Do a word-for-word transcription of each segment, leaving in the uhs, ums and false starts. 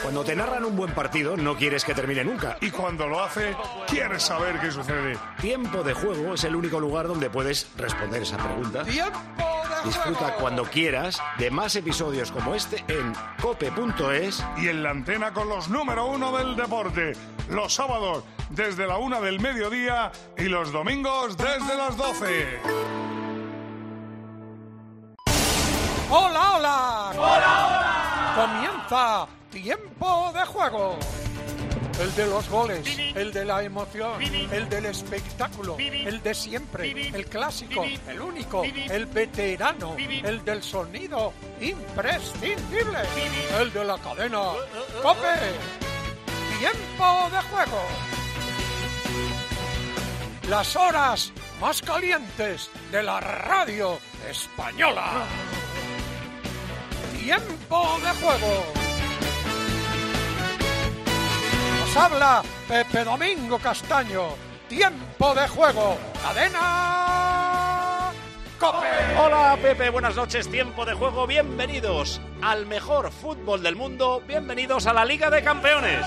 Cuando te narran un buen partido, no quieres que termine nunca. Y cuando lo hace, quieres saber qué sucede. Tiempo de Juego es el único lugar donde puedes responder esa pregunta. ¡Tiempo de Disfruta juego! cuando quieras de más episodios como este en cope punto es. Y en la antena con los número uno del deporte. Los sábados desde la una del mediodía y los domingos desde las doce. ¡Hola, hola! ¡Hola, hola! Comienza Tiempo de Juego. El de los goles, el de la emoción, el del espectáculo, el de siempre, el clásico, el único, el veterano, el del sonido imprescindible, el de la cadena COPE. Tiempo de Juego. Las horas más calientes de la radio española. Tiempo de Juego. Nos habla Pepe Domingo Castaño. Tiempo de Juego. Cadena COPE. Hola Pepe, buenas noches. Tiempo de Juego. Bienvenidos al mejor fútbol del mundo. Bienvenidos a la Liga de Campeones.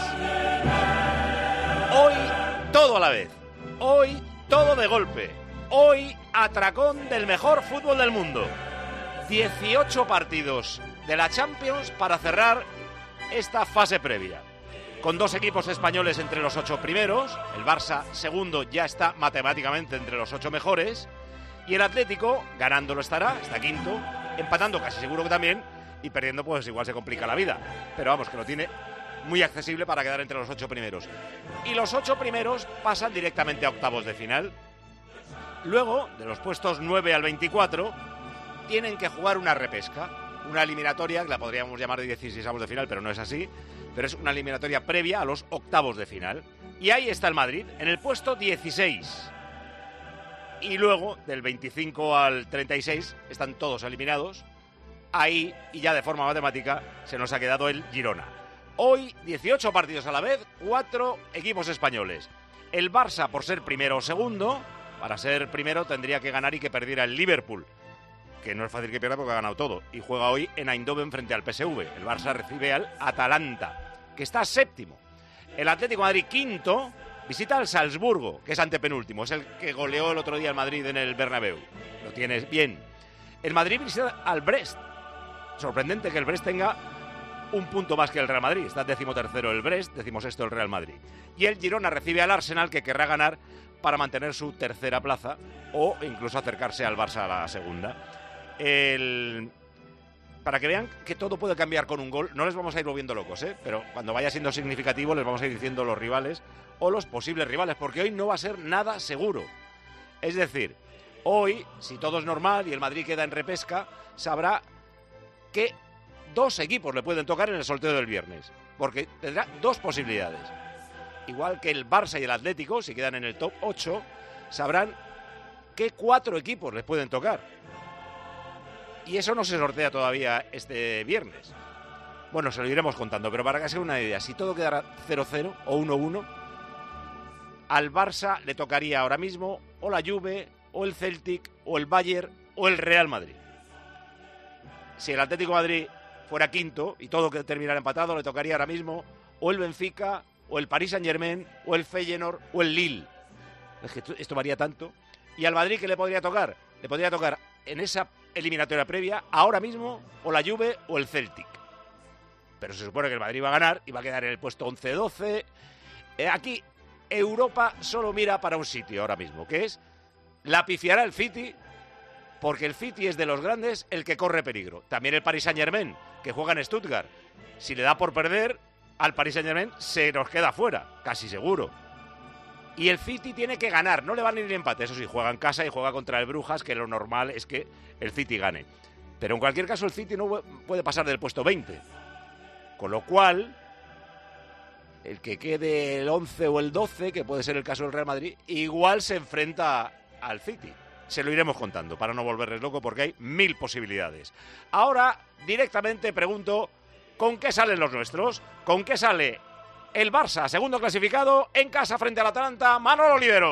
Hoy todo a la vez. Hoy todo de golpe. Hoy atracón del mejor fútbol del mundo. dieciocho partidos de la Champions para cerrar esta fase previa. Con dos equipos españoles entre los ocho primeros, el Barça segundo ya está matemáticamente entre los ocho mejores, y el Atlético, ganándolo estará, está quinto, empatando casi seguro que también, y perdiendo pues igual se complica la vida. Pero vamos, que lo tiene muy accesible para quedar entre los ocho primeros. Y los ocho primeros pasan directamente a octavos de final. Luego, de los puestos nueve al veinticuatro, tienen que jugar una repesca. Una eliminatoria, que la podríamos llamar de dieciseisavos de final, pero no es así, pero es una eliminatoria previa a los octavos de final. Y ahí está el Madrid, en el puesto dieciséis. Y luego, del veinticinco al treinta y seis, están todos eliminados. Ahí, y ya de forma matemática, se nos ha quedado el Girona. Hoy, dieciocho partidos a la vez, cuatro equipos españoles. El Barça, por ser primero o segundo, para ser primero tendría que ganar y que perdiera el Liverpool, que no es fácil que pierda porque ha ganado todo, y juega hoy en Eindhoven frente al P S V. El Barça recibe al Atalanta, que está séptimo. El Atlético de Madrid, quinto, visita al Salzburgo, que es antepenúltimo, es el que goleó el otro día al Madrid en el Bernabéu. Lo tienes bien. El Madrid visita al Brest. Sorprendente que el Brest tenga un punto más que el Real Madrid. Está decimotercero el Brest, decimosexto el Real Madrid. Y el Girona recibe al Arsenal, que querrá ganar para mantener su tercera plaza o incluso acercarse al Barça a la segunda. El... Para que vean que todo puede cambiar con un gol, no les vamos a ir volviendo locos, ¿eh? Pero cuando vaya siendo significativo les vamos a ir diciendo los rivales o los posibles rivales, porque hoy no va a ser nada seguro. Es decir, hoy, si todo es normal y el Madrid queda en repesca, sabrá que dos equipos le pueden tocar en el sorteo del viernes, porque tendrá dos posibilidades. Igual que el Barça y el Atlético, si quedan en el top ocho, sabrán que cuatro equipos les pueden tocar. Y eso no se sortea todavía este viernes. Bueno, se lo iremos contando, pero para que se haga una idea, si todo quedara cero cero o uno uno, al Barça le tocaría ahora mismo o la Juve, o el Celtic, o el Bayern, o el Real Madrid. Si el Atlético de Madrid fuera quinto y todo que terminara empatado, le tocaría ahora mismo o el Benfica, o el Paris Saint-Germain, o el Feyenoord, o el Lille. Es que esto varía tanto. ¿Y al Madrid qué le podría tocar? Le podría tocar en esa eliminatoria previa, ahora mismo, o la Juve o el Celtic. Pero se supone que el Madrid va a ganar y va a quedar en el puesto once doce. Eh, aquí Europa solo mira para un sitio ahora mismo, que es la pifiará el City, porque el City es de los grandes el que corre peligro. También el Paris Saint-Germain, que juega en Stuttgart. Si le da por perder, al Paris Saint-Germain se nos queda fuera, casi seguro. Y el City tiene que ganar, no le van a ir ni empate. Eso sí, juega en casa y juega contra el Brujas, que lo normal es que el City gane. Pero en cualquier caso el City no puede pasar del puesto veinte. Con lo cual, el que quede el once o el doce, que puede ser el caso del Real Madrid, igual se enfrenta al City. Se lo iremos contando para no volverles loco, porque hay mil posibilidades. Ahora, directamente pregunto, ¿con qué salen los nuestros? ¿Con qué sale el Barça, segundo clasificado, en casa frente al Atalanta? Manolo Oliveros.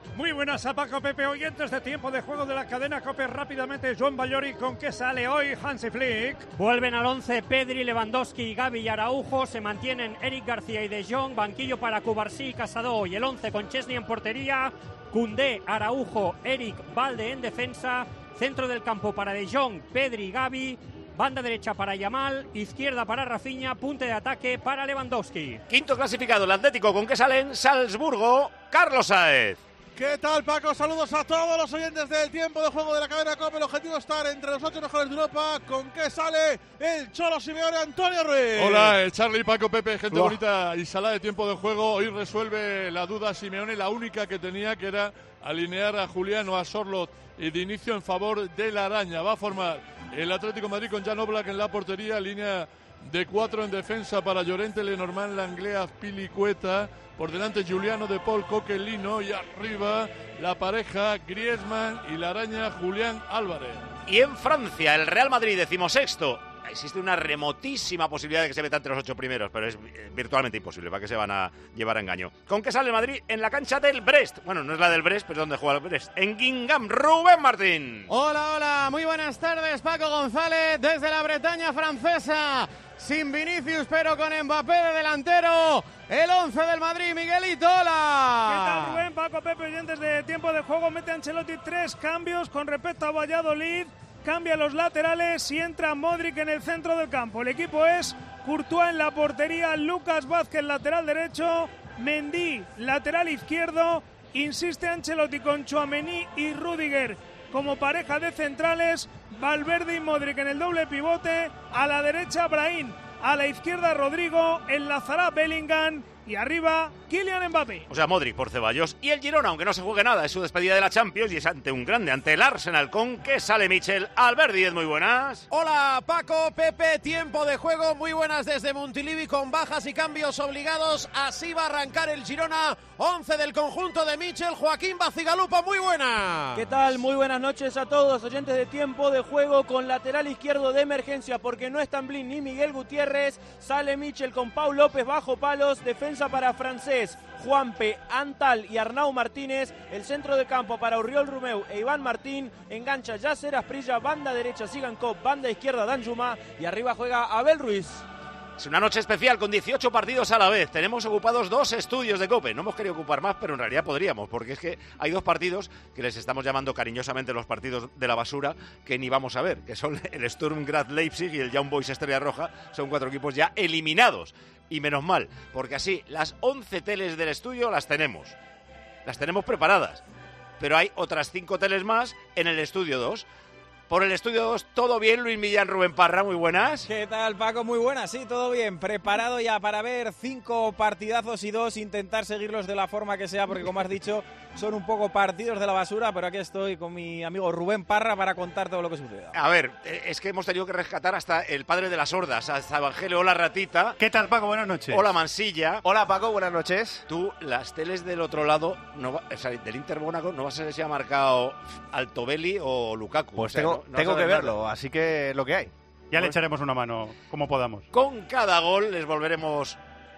Muy buenas a Paco, Pepe, oyentes de Tiempo de Juego de la cadena COPE. Rápidamente, Joan Ballori, ¿con qué sale hoy Hansi Flick? Vuelven al once Pedri, Lewandowski, Gavi y Araujo. Se mantienen Eric García y De Jong. Banquillo para Cubarsí y Casado. Y el once con Chesney en portería. Koundé, Araujo, Eric, Valde en defensa. Centro del campo para De Jong, Pedri y Gavi. Banda derecha para Yamal, izquierda para Rafinha, punte de ataque para Lewandowski. Quinto clasificado el Atlético, ¿con qué salen? Salzburgo, Carlos Sáez. ¿Qué tal, Paco? Saludos a todos los oyentes del Tiempo de Juego de la cadena COPE. El objetivo es estar entre los ocho mejores de Europa. ¿Con qué sale el Cholo Simeone, Antonio Ruiz? Hola, el Charlie, Paco, Pepe, gente Hola. bonita y sala de Tiempo de Juego. Hoy resuelve la duda Simeone, la única que tenía, que era alinear a Julián o a Sorloth y de inicio en favor de la Araña. Va a formar el Atlético de Madrid con Jan Oblak en la portería, línea de cuatro en defensa para Llorente, Lenormand, Langlais, Azpilicueta. Por delante Giuliano, De Paul, Coquelino, y arriba la pareja Griezmann y la Araña Julián Álvarez. Y en Francia, el Real Madrid, decimosexto. Existe una remotísima posibilidad de que se meta entre los ocho primeros, pero es virtualmente imposible. ¿Para qué se van a llevar a engaño? ¿Con qué sale el Madrid? En la cancha del Brest. Bueno, no es la del Brest, pero es donde juega el Brest. En Guingamp, Rubén Martín. Hola, hola, muy buenas tardes, Paco González, desde la Bretaña francesa. Sin Vinicius, pero con Mbappé de delantero. El once del Madrid, Miguelito, hola. ¿Qué tal, Rubén? Paco, Pepe, oyentes de Tiempo de Juego. Mete Ancelotti tres cambios con respecto a Valladolid. Cambia los laterales y entra Modric en el centro del campo. El equipo es Courtois en la portería, Lucas Vázquez lateral derecho, Mendy lateral izquierdo. Insiste Ancelotti con Tchouaméni y Rüdiger como pareja de centrales, Valverde y Modric en el doble pivote, a la derecha Brahim, a la izquierda Rodrigo, enlazará Bellingham y arriba Kylian Mbappé. O sea, Modric por Ceballos. Y el Girona, aunque no se juegue nada, es su despedida de la Champions y es ante un grande, ante el Arsenal. ¿Con qué sale Michel Alberdi? Muy buenas. Hola, Paco, Pepe, Tiempo de Juego. Muy buenas desde Montilivi con bajas y cambios obligados. Así va a arrancar el Girona. once del conjunto de Michel. Joaquín Bacigalupo, muy buena. ¿Qué tal? Muy buenas noches a todos, oyentes de Tiempo de Juego. Con lateral izquierdo de emergencia porque no están Blin ni Miguel Gutiérrez. Sale Michel con Pau López bajo palos. Defensa para Francés, Juanpe, Antal y Arnau Martínez. El centro de campo para Oriol Romeu e Iván Martín. Engancha Yasser Asprilla, banda derecha Sigankov, banda izquierda Danjuma y arriba juega Abel Ruiz. Es una noche especial con dieciocho partidos a la vez. Tenemos ocupados dos estudios de COPE. No hemos querido ocupar más, pero en realidad podríamos, porque es que hay dos partidos que les estamos llamando cariñosamente los partidos de la basura, que ni vamos a ver, que son el Sturm Graz Leipzig y el Young Boys Estrella Roja. Son cuatro equipos ya eliminados. Y menos mal, porque así las once teles del estudio las tenemos. Las tenemos preparadas. Pero hay otras cinco teles más en el estudio dos. Por el estudio dos, todo bien, Luis Millán, Rubén Parra, muy buenas. ¿Qué tal, Paco? Muy buenas, sí, todo bien. Preparado ya para ver cinco partidazos y dos, intentar seguirlos de la forma que sea, porque como has dicho, son un poco partidos de la basura, pero aquí estoy con mi amigo Rubén Parra para contar todo lo que suceda. A ver, es que hemos tenido que rescatar hasta el padre de las sordas, hasta Evangelio. Hola, Ratita. ¿Qué tal, Paco? Buenas noches. Hola, Mansilla. Hola, Paco, buenas noches. Tú, las teles del otro lado, no va, o sea, del Inter Mónaco, no vas a ver si ha marcado Altobelli o Lukaku. Pues o sea, tengo, no, no tengo que verlo, nada. Así que lo que hay. Ya pues le echaremos una mano, como podamos. Con cada gol les volveremos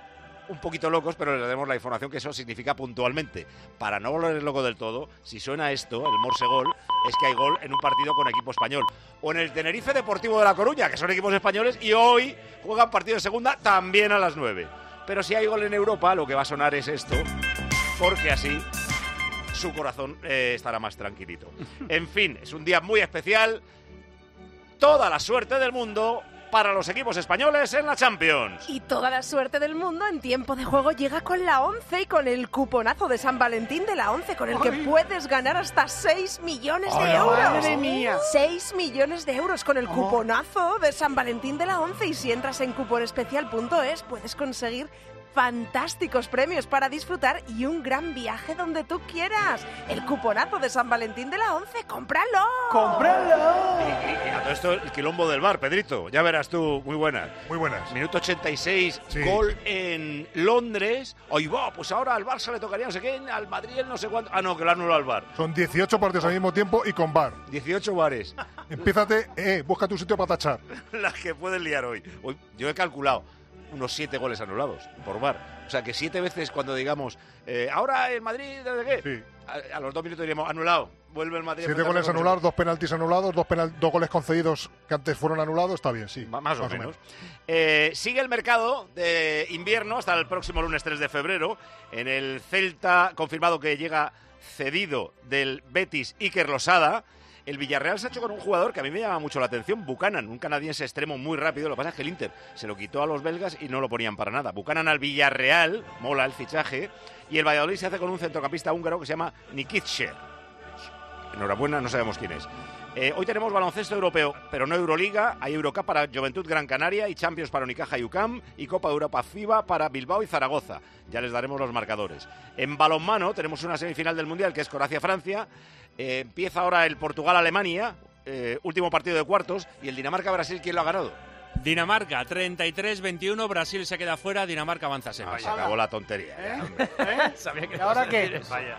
un poquito locos, pero les daremos la información que eso significa puntualmente. Para no volver loco del todo, si suena esto, el Morse Gol, es que hay gol en un partido con equipo español. O en el Tenerife Deportivo de La Coruña, que son equipos españoles, y hoy juegan partido de segunda también a las nueve. Pero si hay gol en Europa, lo que va a sonar es esto, porque así su corazón eh, estará más tranquilito. En fin, es un día muy especial. Toda la suerte del mundo para los equipos españoles en la Champions. Y toda la suerte del mundo en Tiempo de Juego llega con la ONCE y con el cuponazo de San Valentín de la ONCE, con el que ¡ay! Puedes ganar hasta seis millones de euros. ¡Madre mía! seis millones de euros con el oh. cuponazo de San Valentín de la ONCE. Y si entras en cuponespecial punto es, puedes conseguir fantásticos premios para disfrutar y un gran viaje donde tú quieras. El cuponazo de San Valentín de la ONCE, ¡cómpralo! ¡Cómpralo! Y, y a todo esto, el quilombo del bar, Pedrito, ya verás tú, muy buenas. Muy buenas. Minuto ochenta y seis, sí. Gol en Londres. Ahí va, pues ahora al Barça le tocaría no sé quién, al Madrid no sé cuánto. Ah, no, que lo anuló al bar. Son dieciocho partidos al mismo tiempo y con bar. dieciocho bares. Empiézate, eh, busca tu sitio para tachar. Las que puedes liar hoy. hoy. Yo he calculado. unos siete goles anulados por V A R. O sea que siete veces cuando digamos, eh, ahora el Madrid, ¿desde qué? Sí. A, a los dos minutos diríamos, anulado, vuelve el Madrid. Siete goles anulados, dos penaltis anulados, dos, penal, dos goles concedidos que antes fueron anulados, está bien, sí. Más, más o, o menos. menos. Eh, sigue el mercado de invierno hasta el próximo lunes tres de febrero. En el Celta, confirmado que llega cedido del Betis Iker Losada. El Villarreal se ha hecho con un jugador que a mí me llama mucho la atención, Buchanan, un canadiense extremo muy rápido. Lo que pasa es que el Inter se lo quitó a los belgas y no lo ponían para nada. Buchanan al Villarreal, mola el fichaje. Y el Valladolid se hace con un centrocampista húngaro que se llama Nikitscher. Enhorabuena, no sabemos quién es. Eh, hoy tenemos baloncesto europeo, pero no Euroliga. Hay Eurocup para Juventud Gran Canaria y Champions para Unicaja y U C A M y Copa Europa FIBA para Bilbao y Zaragoza. Ya les daremos los marcadores. En balonmano tenemos una semifinal del Mundial que es Croacia-Francia. Eh, empieza ahora el Portugal-Alemania, eh, último partido de cuartos, y el Dinamarca-Brasil, ¿quién lo ha ganado? Dinamarca, treinta y tres veintiuno, Brasil se queda fuera, Dinamarca avanza a semis. Ah, se acabó la tontería. ¿Eh? ¿Eh? Sabía que ¿Y ahora qué? Vaya.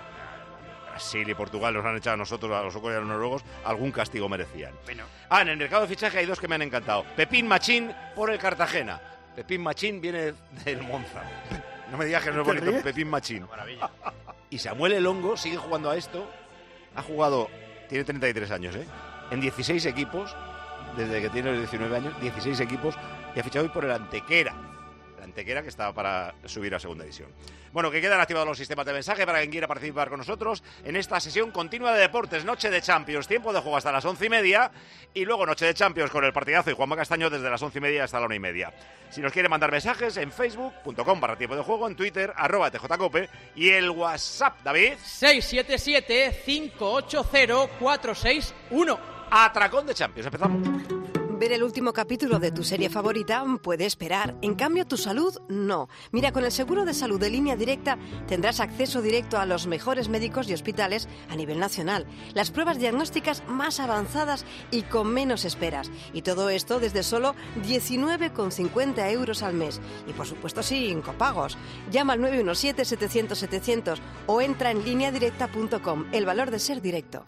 Brasil y Portugal nos han echado a nosotros, a los suecos y a los noruegos, algún castigo merecían. Bueno. Ah, en el mercado de fichaje hay dos que me han encantado. Pepín Machín por el Cartagena. Pepín Machín viene del Monza. No me digas que no es bonito, Pepín Machín. Maravilla. Y Samuel Elongo sigue jugando a esto. Ha jugado, tiene treinta y tres años, ¿eh? En dieciséis equipos, desde que tiene los diecinueve años, dieciséis equipos, y ha fichado hoy por el Antequera. El Antequera que estaba para subir a segunda división. Bueno, que quedan activados los sistemas de mensaje para quien quiera participar con nosotros en esta sesión continua de deportes, noche de Champions, tiempo de juego hasta las once y media, y luego noche de Champions con el partidazo y Juanma Castaño desde las once y media hasta la una y media. Si nos quiere mandar mensajes en facebook punto com barra tiempo de juego, en Twitter, arroba tjcope, y el WhatsApp, David. seis siete siete, cinco ocho cero, cuatro seis uno. Atracón de Champions, empezamos. Ver el último capítulo de tu serie favorita puede esperar. En cambio, tu salud no. Mira, con el seguro de salud de Línea Directa tendrás acceso directo a los mejores médicos y hospitales a nivel nacional, las pruebas diagnósticas más avanzadas y con menos esperas. Y todo esto desde solo diecinueve con cincuenta euros al mes. Y por supuesto sin copagos. Llama al nueve uno siete, setecientos, setecientos o entra en línea directa punto com. El valor de ser directo.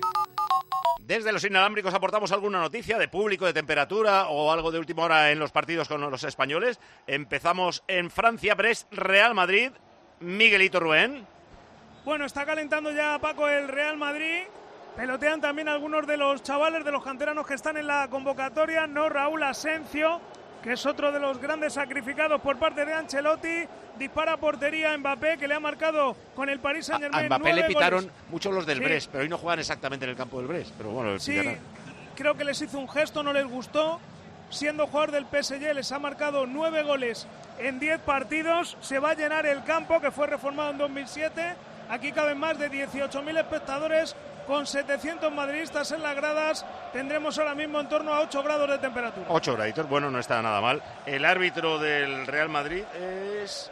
Desde los inalámbricos aportamos alguna noticia de público, de temperatura o algo de última hora en los partidos con los españoles. Empezamos en Francia, Brest, Real Madrid. Miguelito Rubén. Bueno, está calentando ya, Paco, el Real Madrid. Pelotean también algunos de los chavales, de los canteranos que están en la convocatoria. No Raúl Asencio, que es otro de los grandes sacrificados por parte de Ancelotti. Dispara a portería a Mbappé, que le ha marcado con el Paris Saint-Germain. A Mbappé le pitaron goles. mucho los del Sí. Brest, pero hoy no juegan exactamente en el campo del Brest. Pero bueno, Sí, pillarán. creo que les hizo un gesto, no les gustó. Siendo jugador del P S G, les ha marcado nueve goles en diez partidos. Se va a llenar el campo, que fue reformado en dos mil siete. Aquí caben más de dieciocho mil espectadores, con setecientos madridistas en las gradas. Tendremos ahora mismo en torno a ocho grados de temperatura. Ocho graditos, bueno, no está nada mal. El árbitro del Real Madrid es...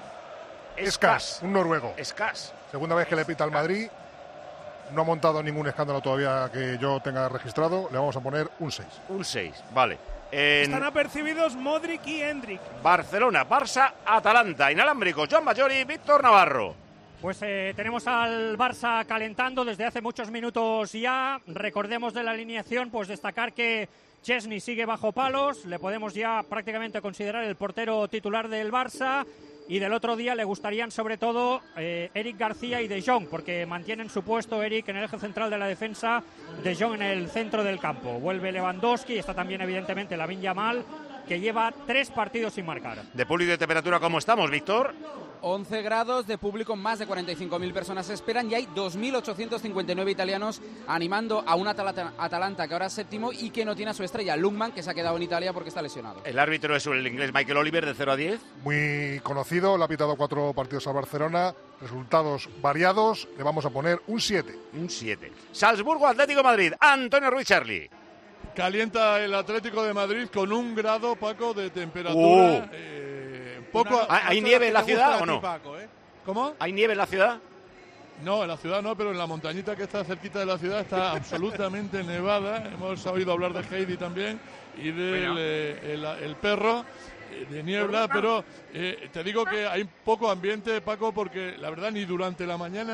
Escas, un noruego. Escas. Segunda vez que le pita al Madrid. No ha montado ningún escándalo todavía que yo tenga registrado. Le vamos a poner un seis. Un seis, vale. En Están apercibidos Modric y Hendrik. Barcelona, Barça, Atalanta. Inalámbricos, Joan Majori, Víctor Navarro. Pues eh, tenemos al Barça calentando desde hace muchos minutos ya. Recordemos de la alineación, pues destacar que Chesney sigue bajo palos. Le podemos ya prácticamente considerar el portero titular del Barça. Y del otro día le gustarían sobre todo eh, Eric García y De Jong, porque mantienen su puesto Eric en el eje central de la defensa, De Jong en el centro del campo. Vuelve Lewandowski, está también evidentemente Lamine Yamal, que lleva tres partidos sin marcar. De público y de temperatura, ¿cómo estamos, Víctor? once grados de público, más de cuarenta y cinco mil personas esperan y hay dos mil ochocientos cincuenta y nueve italianos animando a un Atalanta, Atalanta que ahora es séptimo y que no tiene a su estrella, Lungman, que se ha quedado en Italia porque está lesionado. El árbitro es el inglés Michael Oliver, de cero a diez. Muy conocido, le ha pitado cuatro partidos al Barcelona, resultados variados, le vamos a poner un siete. Un siete. Salzburgo, Atlético de Madrid, Antonio Ruiz Charlie. Calienta el Atlético de Madrid con un grado, Paco, de temperatura. Uh. Eh, poco ¿Hay, ¿hay nieve en la ciudad o no? Paco, ¿eh? ¿Cómo? ¿Hay nieve en la ciudad? No, en la ciudad no, pero en la montañita que está cerquita de la ciudad está absolutamente nevada. Hemos oído hablar de Heidi también y del Bueno. eh, el, el perro eh, de niebla, pero eh, te digo que hay poco ambiente, Paco, porque la verdad ni durante la mañana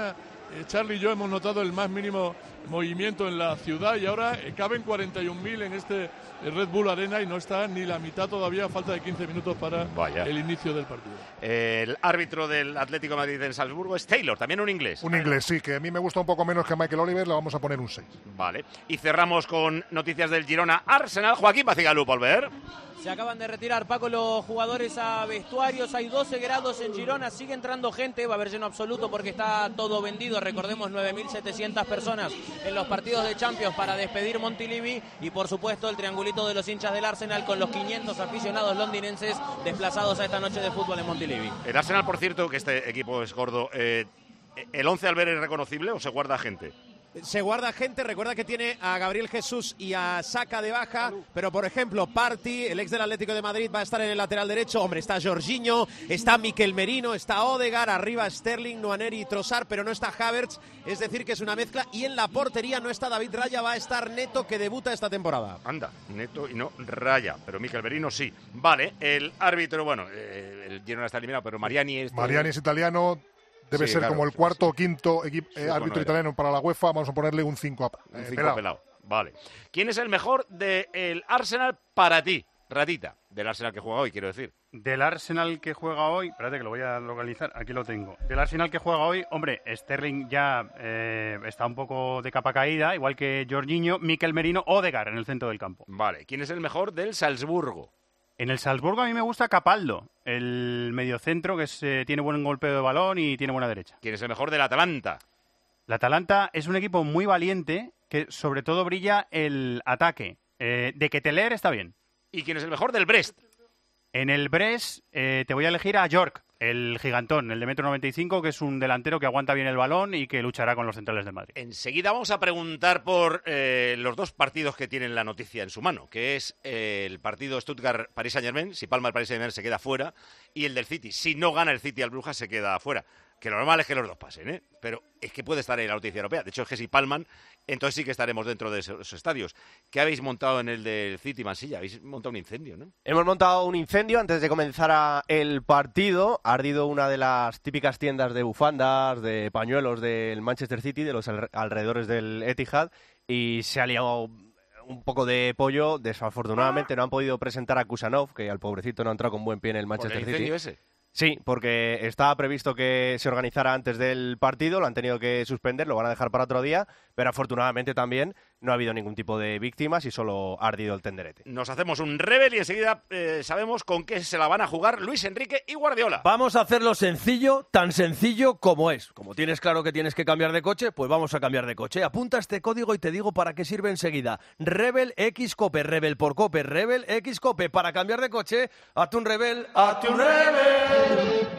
eh, Charlie y yo hemos notado el más mínimo movimiento en la ciudad y ahora eh, caben cuarenta y un mil en este eh, Red Bull Arena y no está ni la mitad todavía, a falta de quince minutos para Vaya. el inicio del partido. El árbitro del Atlético de Madrid en Salzburgo es Taylor, también un inglés. Un inglés, sí, que a mí me gusta un poco menos que a Michael Oliver, le vamos a poner un seis. Vale. Y cerramos con noticias del Girona Arsenal. Joaquín Bacigalup, al ver. Se acaban de retirar, Paco, los jugadores a vestuarios. Hay doce grados en Girona, sigue entrando gente, va a haber lleno absoluto porque está todo vendido. Recordemos, nueve mil setecientas personas en los partidos de Champions para despedir Montilivi. Y por supuesto el triangulito de los hinchas del Arsenal con los quinientos aficionados londinenses desplazados a esta noche de fútbol en Montilivi. El Arsenal, por cierto, que este equipo es gordo, eh, ¿el once al ver es reconocible o se guarda gente? Se guarda gente, recuerda que tiene a Gabriel Jesús y a Saka de baja, pero por ejemplo, Partey, el ex del Atlético de Madrid, va a estar en el lateral derecho. Hombre, está Jorginho, está Mikel Merino, está Odegaard, arriba Sterling, Nwaneri y Trossard, pero no está Havertz, es decir que es una mezcla. Y en la portería no está David Raya, va a estar Neto, que debuta esta temporada. Anda, Neto y no Raya, pero Mikel Merino sí. Vale, el árbitro, bueno, eh, el Girona está eliminado, pero Mariani es... Mariani es italiano. Debe Sí, ser claro, como el sí, cuarto o quinto equipo, Sí, eh, bueno, árbitro era. italiano para la UEFA. Vamos a ponerle un cinco. Un Eh, cinco pelado. pelado. Vale. ¿Quién es el mejor del Arsenal para ti? Ratita, del Arsenal que juega hoy, quiero decir. Del Arsenal que juega hoy, espérate que lo voy a localizar, aquí lo tengo. Del Arsenal que juega hoy, hombre, Sterling ya eh, está un poco de capa caída, igual que Jorginho, Mikel Merino, Odegaard en el centro del campo. Vale. ¿Quién es el mejor del Salzburgo? En el Salzburgo a mí me gusta Capaldo, el mediocentro que es, eh, tiene buen golpeo de balón y tiene buena derecha. ¿Quién es el mejor del Atalanta? El Atalanta es un equipo muy valiente que sobre todo brilla el ataque. Eh, de Ketelaere está bien. ¿Y quién es el mejor del Brest? En el Brest eh, te voy a elegir a York, el gigantón, el de metro noventa y cinco, que es un delantero que aguanta bien el balón y que luchará con los centrales de Madrid. Enseguida vamos a preguntar por eh, los dos partidos que tienen la noticia en su mano, que es eh, el partido Stuttgart-Paris Saint-Germain, si palma el Paris Saint-Germain se queda fuera, y el del City, si no gana el City al Brujas se queda fuera. Que lo normal es que los dos pasen, ¿eh? Pero es que puede estar en la noticia europea. De hecho, es que si palman, entonces sí que estaremos dentro de esos estadios. ¿Qué habéis montado en el del City, Mansilla? Habéis montado un incendio, ¿no? Hemos montado un incendio antes de comenzar a el partido. Ha ardido una de las típicas tiendas de bufandas, de pañuelos del Manchester City, de los al- alrededores del Etihad, y se ha liado un poco de pollo. Desafortunadamente no han podido presentar a Kusanov, que al pobrecito no ha entrado con buen pie en el ¿Por Manchester el City. incendio ese? Sí, porque estaba previsto que se organizara antes del partido, lo han tenido que suspender, lo van a dejar para otro día, pero afortunadamente también no ha habido ningún tipo de víctimas y solo ha ardido el tenderete. Nos hacemos un rebel y enseguida eh, sabemos con qué se la van a jugar Luis Enrique y Guardiola. Vamos a hacerlo sencillo, tan sencillo como es. Como tienes claro que tienes que cambiar de coche, pues vamos a cambiar de coche. Apunta este código y te digo para qué sirve enseguida. Rebel X Cope, Rebel por Cope, Rebel X Cope. Para cambiar de coche, hazte un Rebel, hazte un Rebel.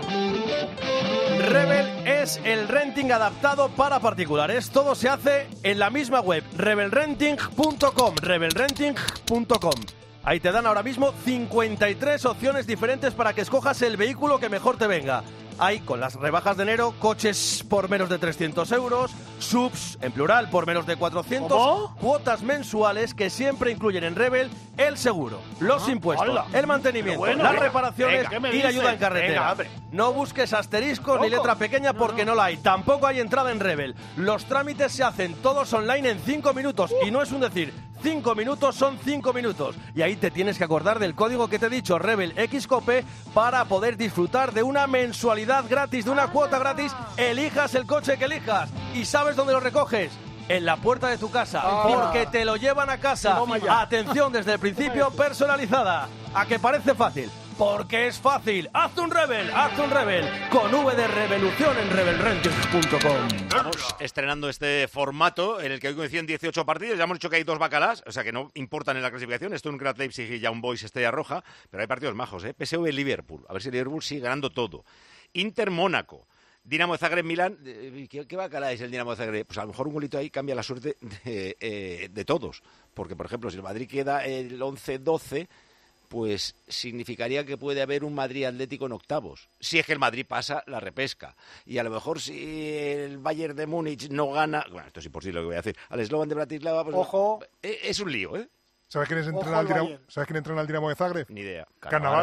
Rebel es el renting adaptado para particulares. Todo se hace en la misma web, rebel renting punto com, rebel renting punto com. Ahí te dan ahora mismo cincuenta y tres opciones diferentes para que escojas el vehículo que mejor te venga. Hay, con las rebajas de enero, coches por menos de trescientos euros, subs, en plural, por menos de cuatrocientos, ¿Cómo? cuotas mensuales que siempre incluyen en Rebel el seguro, los Ah, impuestos, ¡hala! el mantenimiento, Qué bueno, las venga, reparaciones venga, ¿qué me y la ayuda dices? en carretera. Venga, hombre. No busques asteriscos ni Loco. letra pequeña porque no la hay. Tampoco hay entrada en Rebel. Los trámites se hacen todos online en cinco minutos. Y no es un decir, cinco minutos son cinco minutos. Y ahí te tienes que acordar del código que te he dicho, Rebel X Cope, para poder disfrutar de una mensualidad gratis, de una cuota gratis. Elijas el coche que elijas. ¿Y sabes dónde lo recoges? En la puerta de tu casa, Ah. porque te lo llevan a casa. Toma ya. Atención desde el principio, personalizada. ¿A que parece fácil? Porque es fácil. Hazte un Rebel, hazte un Rebel. Con V de revolución en rebel renting punto com. Estamos estrenando este formato en el que hoy coinciden dieciocho partidos. Ya hemos dicho que hay dos bacalás, o sea que no importan en la clasificación. Esto en Grad Leipzig y Young Boys Estrella Roja, pero hay partidos majos, ¿eh? P S V Liverpool, a ver si Liverpool sigue ganando todo. Inter Mónaco. Dinamo de Zagreb, Milán. ¿Qué, qué bacala es el Dinamo de Zagreb? Pues a lo mejor un golito ahí cambia la suerte de, eh, de todos. Porque, por ejemplo, si el Madrid queda el once doce, pues significaría que puede haber un Madrid Atlético en octavos. Si es que el Madrid pasa la repesca. Y a lo mejor si el Bayern de Múnich no gana... Bueno, esto es imposible lo que voy a decir. Al Slovan de Bratislava... Pues, Ojo. Es un lío, ¿eh? ¿Sabes quién, es Ojo entrena al al Dinamo, Bayern. ¿Sabes quién entrena al Dinamo de Zagreb? Ni idea. Cannavaro.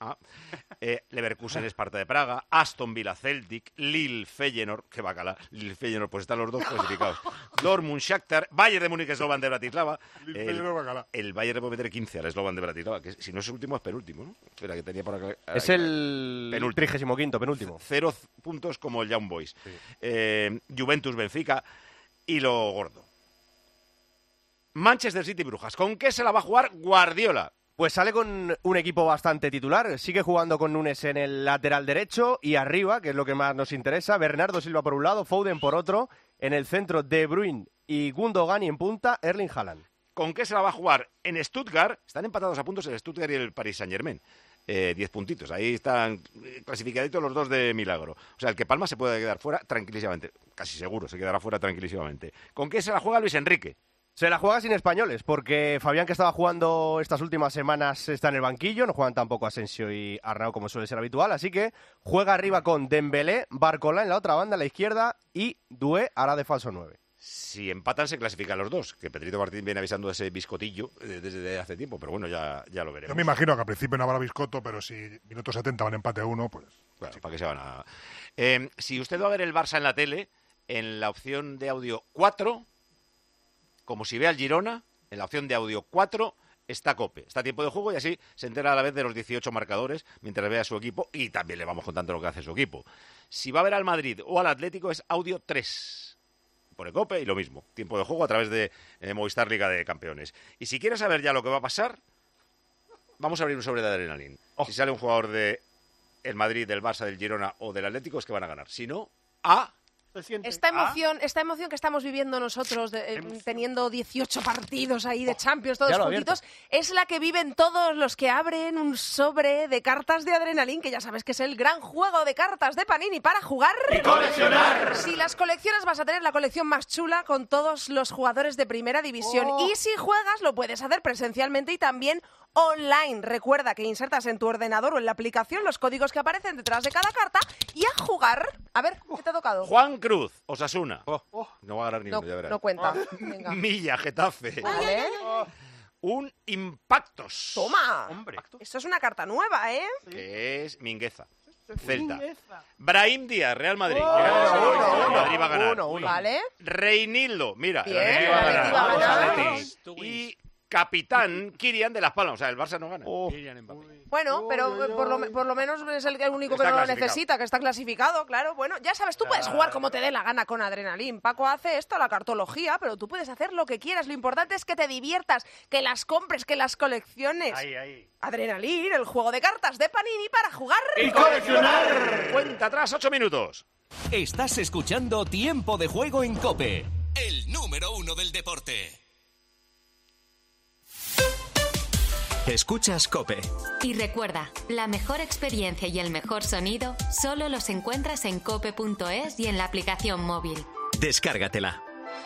Ah. Eh, Leverkusen, Esparta de Praga, Aston Villa, Celtic, Lille, Feyenoord, qué bacala, Lille, Feyenoord, pues están los dos clasificados. Dortmund, Shakhtar, Bayern de Múnich, Slovan de Bratislava. El, el Bayern le puede meter quince al Slovan de Bratislava, que si no es último es penúltimo, ¿no? Espera, que tenía por acá. Es el penúltimo. trigésimo quinto, penúltimo. Cero puntos como el Young Boys. Sí. Eh, Juventus, Benfica y lo gordo. Manchester City, Brujas. ¿Con qué se la va a jugar Guardiola? Pues sale con un equipo bastante titular, sigue jugando con Núñez en el lateral derecho y arriba, que es lo que más nos interesa, Bernardo Silva por un lado, Foden por otro, en el centro De Bruyne y Gundogan y en punta Erling Haaland. ¿Con qué se la va a jugar? En Stuttgart, están empatados a puntos el Stuttgart y el Paris Saint-Germain. Eh, diez puntitos, ahí están clasificaditos los dos de milagro. O sea, el que palma se puede quedar fuera tranquilísimamente, casi seguro se quedará fuera tranquilísimamente. ¿Con qué se la juega Luis Enrique? Se la juega sin españoles, porque Fabián, que estaba jugando estas últimas semanas, está en el banquillo, no juegan tampoco Asensio y Arnau como suele ser habitual, así que juega arriba con Dembélé, Barcola en la otra banda, a la izquierda, y Doué hará de falso nueve. Si empatan se clasifican los dos, que Pedrito Martín viene avisando de ese biscotillo desde hace tiempo, pero bueno, ya, ya lo veremos. Yo me imagino que al principio no habrá biscoto, pero si minuto setenta van empate a uno, pues... Bueno, ¿para qué se van a...? Eh, si usted va a ver el Barça en la tele, en la opción de audio cuatro... Como si ve al Girona, en la opción de audio cuatro está COPE. Está tiempo de juego y así se entera a la vez de los dieciocho marcadores mientras ve a su equipo y también le vamos contando lo que hace su equipo. Si va a ver al Madrid o al Atlético es audio tres. Pone COPE y lo mismo. Tiempo de juego a través de eh, Movistar Liga de Campeones. Y si quieres saber ya lo que va a pasar, vamos a abrir un sobre de adrenalina. Oh. Si sale un jugador de el Madrid, del Barça, del Girona o del Atlético es que van a ganar. Si no, a... Esta emoción, esta emoción que estamos viviendo nosotros, de, eh, teniendo dieciocho partidos ahí de Champions, todos juntitos, es la que viven todos los que abren un sobre de cartas de Adrenalin, que ya sabes que es el gran juego de cartas de Panini para jugar y coleccionar. Si las coleccionas vas a tener la colección más chula con todos los jugadores de primera división. Oh. Y si juegas lo puedes hacer presencialmente y también online. Recuerda que insertas en tu ordenador o en la aplicación los códigos que aparecen detrás de cada carta y a jugar. A ver, ¿qué te ha tocado? Juan Cruz, Osasuna. Oh, oh. No va a ganar ni no, uno, ya verás. No cuenta. Venga. Milla, Getafe. Vale. Un Impactos. Toma. Hombre. Eso es una carta nueva, ¿eh? Que es Mingueza. Celta. Brahim Díaz, Real Madrid. Oh, Real uno, Madrid va a ganar. Uno, uno. Vale. Reinildo, mira. Bien, el Atleti va a ganar. Y capitán Kylian de Las Palmas. O sea, el Barça no gana. Oh. Bueno, pero oh, por, lo, por lo menos es el único que no lo necesita, que está clasificado, claro. Bueno, ya sabes, tú puedes jugar como te dé la gana con Adrenalin. Paco hace esto, la cartología, pero tú puedes hacer lo que quieras. Lo importante es que te diviertas, que las compres, que las colecciones. Ahí, ahí. Adrenalin, el juego de cartas de Panini para jugar y coleccionar. Cuenta atrás, ocho minutos. Estás escuchando Tiempo de Juego en COPE, el número uno del deporte. Escuchas COPE. Y recuerda, la mejor experiencia y el mejor sonido solo los encuentras en cope punto es y en la aplicación móvil. Descárgatela.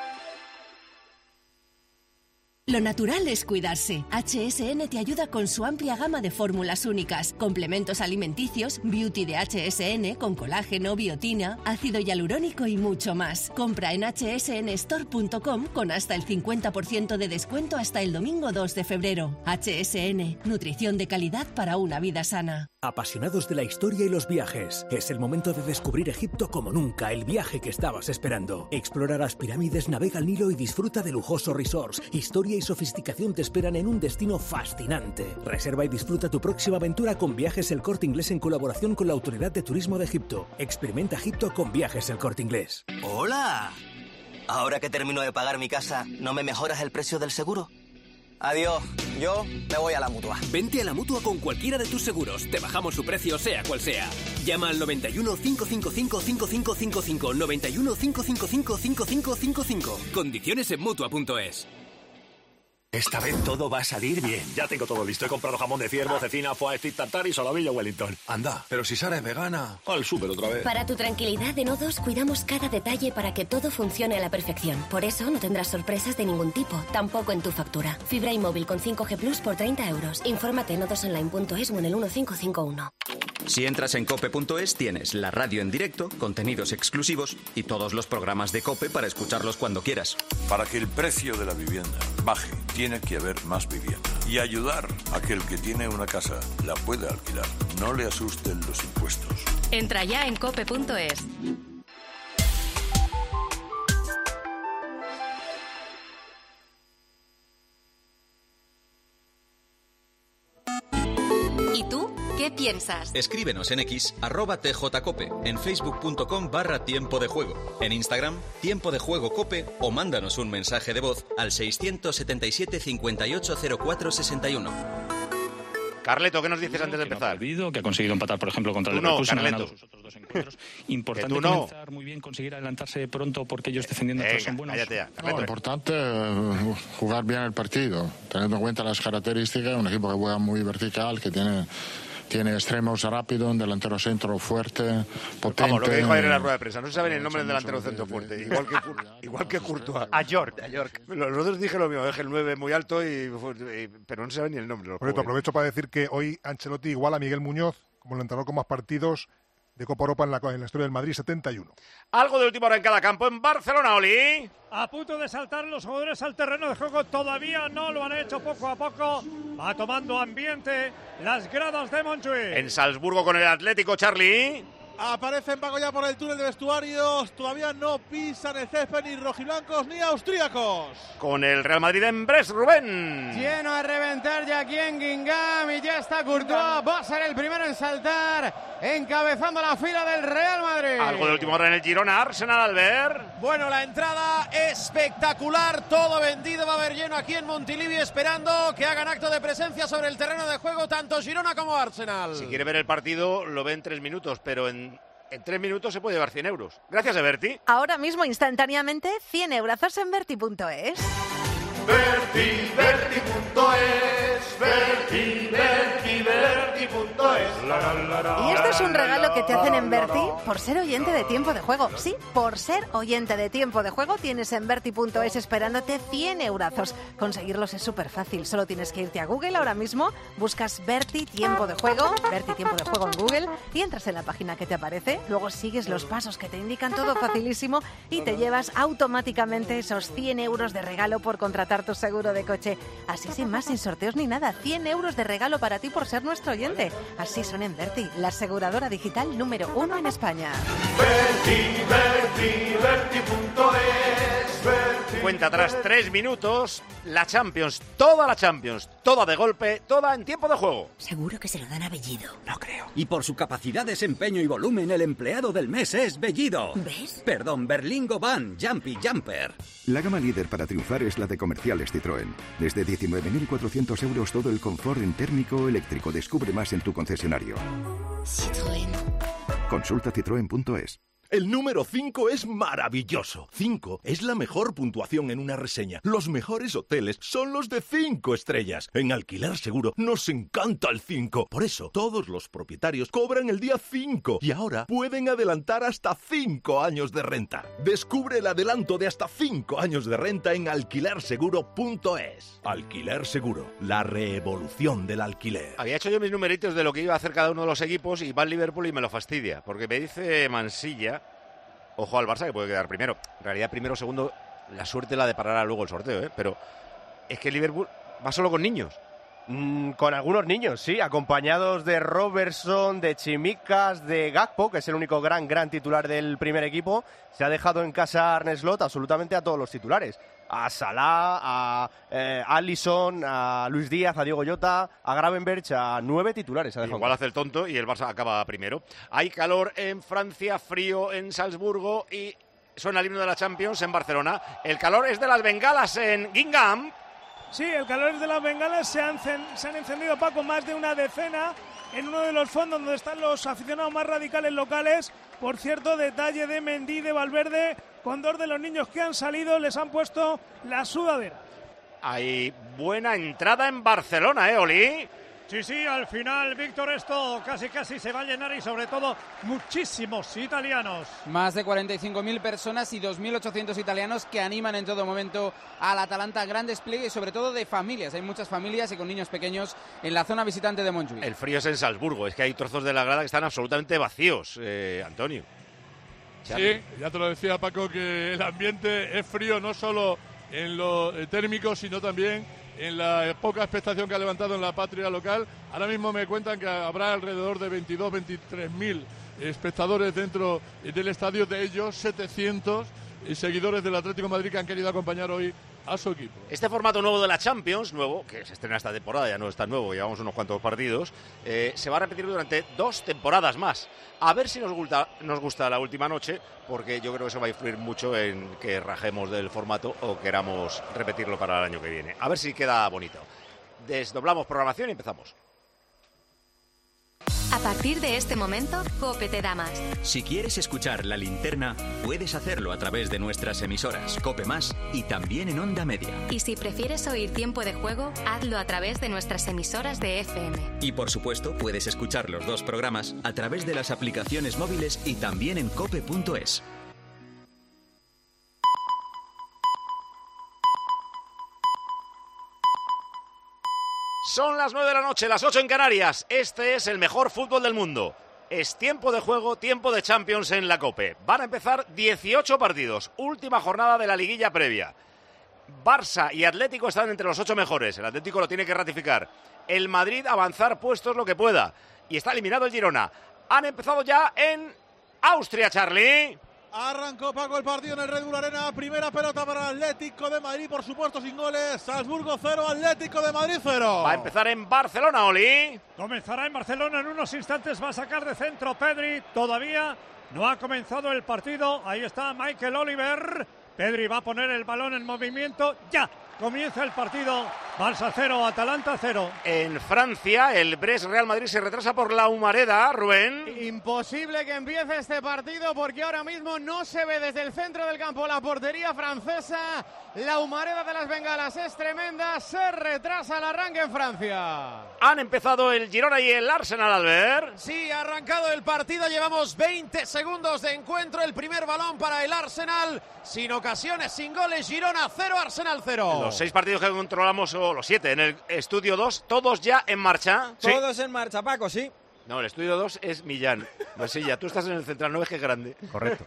Lo natural es cuidarse. H S N te ayuda con su amplia gama de fórmulas únicas, complementos alimenticios, beauty de H S N con colágeno, biotina, ácido hialurónico y mucho más. Compra en h s n store punto com con hasta el cincuenta por ciento de descuento hasta el domingo dos de febrero. H S N, nutrición de calidad para una vida sana. Apasionados de la historia y los viajes, es el momento de descubrir Egipto como nunca, el viaje que estabas esperando. Explora las pirámides, navega el Nilo y disfruta de lujosos resorts. Historia y sofisticación te esperan en un destino fascinante. Reserva y disfruta tu próxima aventura con Viajes El Corte Inglés en colaboración con la Autoridad de Turismo de Egipto. Experimenta Egipto con Viajes El Corte Inglés. ¡Hola! Ahora que termino de pagar mi casa, ¿no me mejoras el precio del seguro? Adiós, yo me voy a la Mutua. Vente a la Mutua con cualquiera de tus seguros. Te bajamos su precio sea cual sea. Llama al noventa y uno, cinco cinco cinco, cinco cinco cinco cinco, noventa y uno, cinco cinco cinco, cinco cinco cinco cinco. Condiciones en Mutua punto es. Esta vez todo va a salir bien. Ya tengo todo listo. He comprado jamón de ciervo, cecina, foie, stick tartar y solomillo Wellington. Anda, pero si Sara es vegana, al súper otra vez. Para tu tranquilidad en O dos cuidamos cada detalle para que todo funcione a la perfección. Por eso no tendrás sorpresas de ningún tipo, tampoco en tu factura. Fibra y móvil con cinco G Plus por treinta euros. Infórmate en o dos online punto es o en el uno cinco cinco uno. Si entras en cope punto es tienes la radio en directo, contenidos exclusivos y todos los programas de COPE para escucharlos cuando quieras. Para que el precio de la vivienda baje, tiene que haber más vivienda. Y ayudar a que el que tiene una casa la pueda alquilar. no le asusten los impuestos. Entra ya en cope punto es. ¿Y tú? ¿Qué piensas? Escríbenos en X, arroba tjcope, en facebook.com barra tiempo de juego, en Instagram, tiempo de juego cope, o mándanos un mensaje de voz al seiscientos setenta y siete cincuenta y ocho cero cuatro sesenta y uno. Carleto, ¿qué nos dices antes de empezar? No que ha conseguido empatar, por ejemplo, contra el no, Leverkusen, ha Carleto. ganado sus otros dos encuentros. Importante que tú no. comenzar muy bien, conseguir adelantarse pronto porque ellos defendiendo Venga, son buenos. cállate ya, No, importante eh, jugar bien el partido, teniendo en cuenta las características, un equipo que juega muy vertical, que tiene tiene extremos rápidos, un delantero centro fuerte, potente. Vamos, lo que dijo ayer en la rueda de prensa, no se sabe ni el nombre del delantero centro fuerte, igual que igual que Courtois. A York. A York. Los otros dije lo mismo, dejé el nueve muy alto, y, y pero no se sabe ni el nombre. Por esto aprovecho para decir que hoy Ancelotti iguala a Miguel Muñoz como el entrenador con más partidos de Copa Europa en la, en la historia del Madrid, setenta y uno. Algo de última hora en cada campo en Barcelona, Oli. A punto de saltar los jugadores al terreno de juego, todavía no lo han hecho, poco a poco va tomando ambiente las gradas de Montjuïc. En Salzburgo con el Atlético, Charlie. Aparecen Paco ya por el túnel de vestuarios, todavía no pisan el césped ni rojiblancos ni austríacos. Con el Real Madrid en Brest, Rubén. Lleno a reventar ya aquí en Guingamp y ya está Courtois, va a ser el primero en saltar, encabezando la fila del Real Madrid. Algo de última hora en el Girona, Arsenal, Albert. Bueno, la entrada espectacular, todo vendido, va a haber lleno aquí en Montilivi esperando que hagan acto de presencia sobre el terreno de juego tanto Girona como Arsenal. Si quiere ver el partido, lo ve en tres minutos, pero en En tres minutos se puede llevar cien euros. Gracias, Berti. Ahora mismo, instantáneamente, cien eurazos en Berti punto es. Berti, Berti punto es, Berti, Berti, Berti punto es. Y esto es un regalo que te hacen en Berti por ser oyente de Tiempo de Juego. Sí, por ser oyente de Tiempo de Juego tienes en Berti punto es esperándote cien eurazos. Conseguirlos es súper fácil. Solo tienes que irte a Google ahora mismo, buscas Berti Tiempo de Juego, Berti Tiempo de Juego en Google y entras en la página que te aparece. Luego sigues los pasos que te indican, todo facilísimo, y te llevas automáticamente esos cien euros de regalo por contratar tu seguro de coche. Así sin más, sin sorteos ni nada. cien euros de regalo para ti por ser nuestro oyente. Así son en Berti, la aseguradora digital número uno en España. Berti, Berti, Berti punto es, Berti. Cuenta atrás tres minutos. La Champions, toda la Champions, toda de golpe, toda en tiempo de juego. Seguro que se lo dan a Bellido. No creo. Y por su capacidad, desempeño y volumen, el empleado del mes es Bellido. ¿Ves? Perdón, Berlingo Van, Jumpy Jumper. La gama líder para triunfar es la de Comerciales Citroën. Desde diecinueve mil cuatrocientos euros todo el confort en térmico o eléctrico. Descubre más en tu concesionario. Citroën. Consulta citroen punto es. El número cinco es maravilloso. cinco es la mejor puntuación en una reseña. Los mejores hoteles son los de cinco estrellas. En Alquiler Seguro nos encanta el cinco. Por eso, todos los propietarios cobran el día cinco. Y ahora pueden adelantar hasta cinco años de renta. Descubre el adelanto de hasta cinco años de renta en alquiler seguro punto es. Alquiler Seguro, la revolución del alquiler. Había hecho yo mis numeritos de lo que iba a hacer cada uno de los equipos y va al Liverpool y me lo fastidia. Porque me dice Mansilla, ojo al Barça, que puede quedar primero. En realidad, primero o segundo, la suerte la deparará luego el sorteo, ¿eh? Pero es que el Liverpool va solo con niños. Mm, con algunos niños, sí, acompañados de Robertson, de Chimicas, de Gakpo, que es el único gran, gran titular del primer equipo. Se ha dejado en casa Arne Slot absolutamente a todos los titulares. A Salah, a eh, Alisson, a Luis Díaz, a Diego Jota, a Gravenberch, a nueve titulares. Ha Igual hace el tonto y el Barça acaba primero. Hay calor en Francia, frío en Salzburgo y suena el himno de la Champions en Barcelona. El calor es de las bengalas en Guingamp. Sí, el calor es de las bengalas. Se han, se han encendido, Paco, más de una decena en uno de los fondos donde están los aficionados más radicales locales. Por cierto, detalle de Mendy, de Valverde, con dos de los niños que han salido les han puesto la sudadera. Hay buena entrada en Barcelona, ¿eh, Oli? Sí, sí, al final, Víctor, esto casi casi se va a llenar y sobre todo muchísimos italianos. Más de cuarenta y cinco mil personas y dos mil ochocientos italianos que animan en todo momento al Atalanta. Gran despliegue y sobre todo de familias. Hay muchas familias y con niños pequeños en la zona visitante de Montjuïc. El frío es en Salzburgo, es que hay trozos de la grada que están absolutamente vacíos, eh, Antonio. Sí, ya te lo decía Paco, que el ambiente es frío no solo en lo térmico, sino también en la poca expectación que ha levantado en la patria local. Ahora mismo me cuentan que habrá alrededor de veintidós, veintitrés mil espectadores dentro del estadio, de ellos setecientos seguidores del Atlético de Madrid que han querido acompañar hoy a su equipo. Este formato nuevo de la Champions, nuevo, que se estrena esta temporada, ya no es tan nuevo, llevamos unos cuantos partidos, eh, se va a repetir durante dos temporadas más. A ver si nos gusta, nos gusta la última noche, porque yo creo que eso va a influir mucho en que rajemos del formato o queramos repetirlo para el año que viene. A ver si queda bonito. Desdoblamos programación y empezamos. A partir de este momento, COPE te da más. Si quieres escuchar La Linterna, puedes hacerlo a través de nuestras emisoras COPE Más y también en Onda Media. Y si prefieres oír Tiempo de Juego, hazlo a través de nuestras emisoras de F M. Y por supuesto, puedes escuchar los dos programas a través de las aplicaciones móviles y también en cope punto es. Son las nueve de la noche, las ocho en Canarias. Este es el mejor fútbol del mundo. Es tiempo de juego, tiempo de Champions en la COPE. Van a empezar dieciocho partidos, última jornada de la liguilla previa. Barça y Atlético están entre los ocho mejores. El Atlético lo tiene que ratificar. El Madrid avanzar puestos lo que pueda. Y está eliminado el Girona. Han empezado ya en Austria, Charlie. Arrancó Paco el partido en el Red Bull Arena. Primera pelota para el Atlético de Madrid, por supuesto sin goles. Salzburgo cero, Atlético de Madrid cero. Va a empezar en Barcelona, Oli. Comenzará en Barcelona en unos instantes. Va a sacar de centro Pedri. Todavía no ha comenzado el partido. Ahí está Michael Oliver. Pedri va a poner el balón en movimiento. Ya comienza el partido. Barça cero, Atalanta cero. En Francia, el Brest Real Madrid se retrasa por la Humareda, Rubén. Imposible que empiece este partido porque ahora mismo no se ve desde el centro del campo la portería francesa. La Humareda de las Bengalas es tremenda. Se retrasa el arranque en Francia. Han empezado el Girona y el Arsenal, Albert. Sí, ha arrancado el partido. Llevamos veinte segundos de encuentro. El primer balón para el Arsenal. Sin ocasiones, sin goles. Girona cero, Arsenal cero. Los seis partidos que controlamos, o los siete, en el estudio dos, todos ya en marcha. Todos sí. En marcha, Paco, sí. No, el estudio dos es Millán, Mansilla. Tú estás en el central, no ves que es grande. Correcto.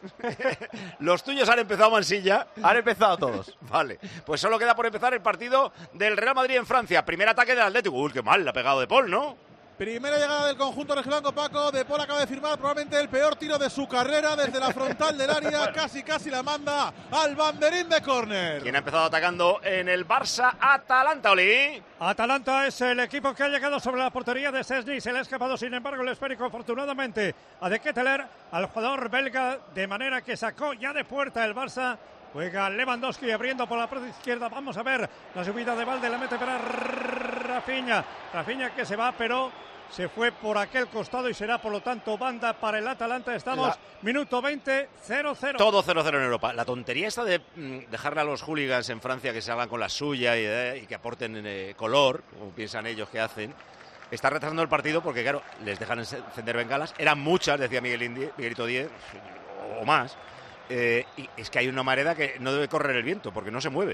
Los tuyos han empezado, Mansilla. Han empezado todos. Vale, pues solo queda por empezar el partido del Real Madrid en Francia. Primer ataque del Atlético. Uy, qué mal, le ha pegado De Paul, ¿no? Primera llegada del conjunto rojiblanco, Paco. De Paul acaba de firmar probablemente el peor tiro de su carrera desde la frontal del área. Casi, casi la manda al banderín de córner. ¿Quién ha empezado atacando en el Barça? Atalanta, Oli. Atalanta es el equipo que ha llegado sobre la portería de Szczęsny. Se le ha escapado, sin embargo, el esférico, afortunadamente, a De Ketteler, al jugador belga, de manera que sacó ya de puerta el Barça. Juega Lewandowski abriendo por la parte izquierda. Vamos a ver la subida de Valde. La mete para Rafinha. Rafinha que se va, pero se fue por aquel costado y será, por lo tanto, banda para el Atalanta. Estamos, la... minuto veinte, cero cero. Todo cero cero en Europa. La tontería esta de mm, dejarle a los hooligans en Francia que se hagan con la suya y, eh, y que aporten eh, color, como piensan ellos que hacen, está retrasando el partido porque, claro, les dejan encender bengalas. Eran muchas, decía Miguel Indi, Miguelito Díez, o más. Eh, y es que hay una Humareda que no debe correr el viento porque no se mueve.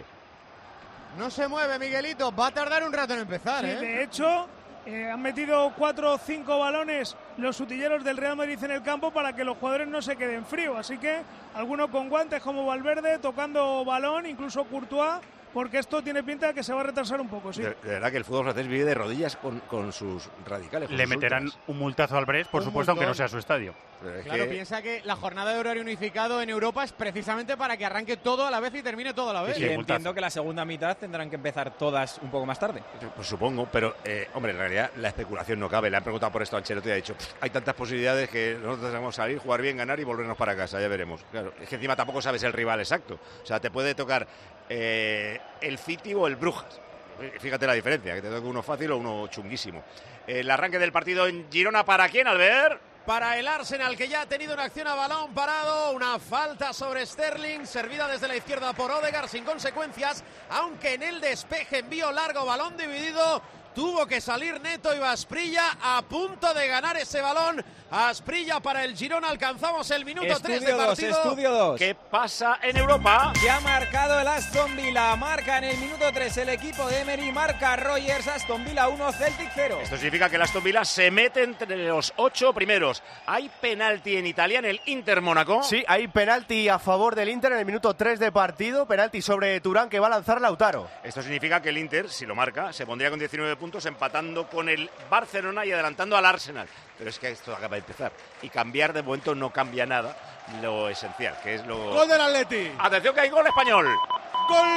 No se mueve, Miguelito. Va a tardar un rato en empezar, sí, ¿eh? De hecho, eh, han metido cuatro o cinco balones los utilleros del Real Madrid en el campo para que los jugadores no se queden fríos. Así que algunos con guantes como Valverde, tocando balón, incluso Courtois, porque esto tiene pinta de que se va a retrasar un poco, sí. De, de verdad que el fútbol francés vive de rodillas con, con sus radicales. Con Le sus meterán ultras. un multazo al Brest, por Un supuesto, montón. aunque no sea su estadio. Pero es Claro, que... piensa que la jornada de horario unificado en Europa es precisamente para que arranque todo a la vez y termine todo a la vez. Y entiendo que la segunda mitad tendrán que empezar todas un poco más tarde. Pues supongo, pero eh, hombre, en realidad la especulación no cabe. Le han preguntado por esto a Ancelotti y ha dicho, hay tantas posibilidades que nosotros tenemos que salir, jugar bien, ganar y volvernos para casa, ya veremos. Claro, es que encima tampoco sabes el rival exacto. O sea, te puede tocar eh, el City o el Brujas. Fíjate la diferencia, que te toque uno fácil o uno chunguísimo. El arranque del partido en Girona, ¿para quién, Albert? Para el Arsenal, que ya ha tenido una acción a balón parado, una falta sobre Sterling, servida desde la izquierda por Odegaard sin consecuencias, aunque en el despeje envío largo, balón dividido, tuvo que salir Neto y Asprilla a punto de ganar ese balón Asprilla para el Girona. Alcanzamos el minuto tres de Estudio dos, partido. estudio dos. ¿Qué pasa en Europa? Que ha marcado el Aston Villa. Marca en el minuto tres el equipo de Emery. Marca Rogers. Aston Villa uno, Celtic cero. Esto significa que el Aston Villa se mete entre los ocho primeros. ¿Hay penalti en Italia en el Inter-Mónaco? Sí, hay penalti a favor del Inter en el minuto tres de partido. Penalti sobre Turán que va a lanzar Lautaro. Esto significa que el Inter, si lo marca, se pondría con diecinueve puntos, empatando con el Barcelona y adelantando al Arsenal. Pero es que esto acaba de empezar. Y cambiar de momento no cambia nada lo esencial, que es lo... Gol del Atleti. Atención que hay gol español. Gol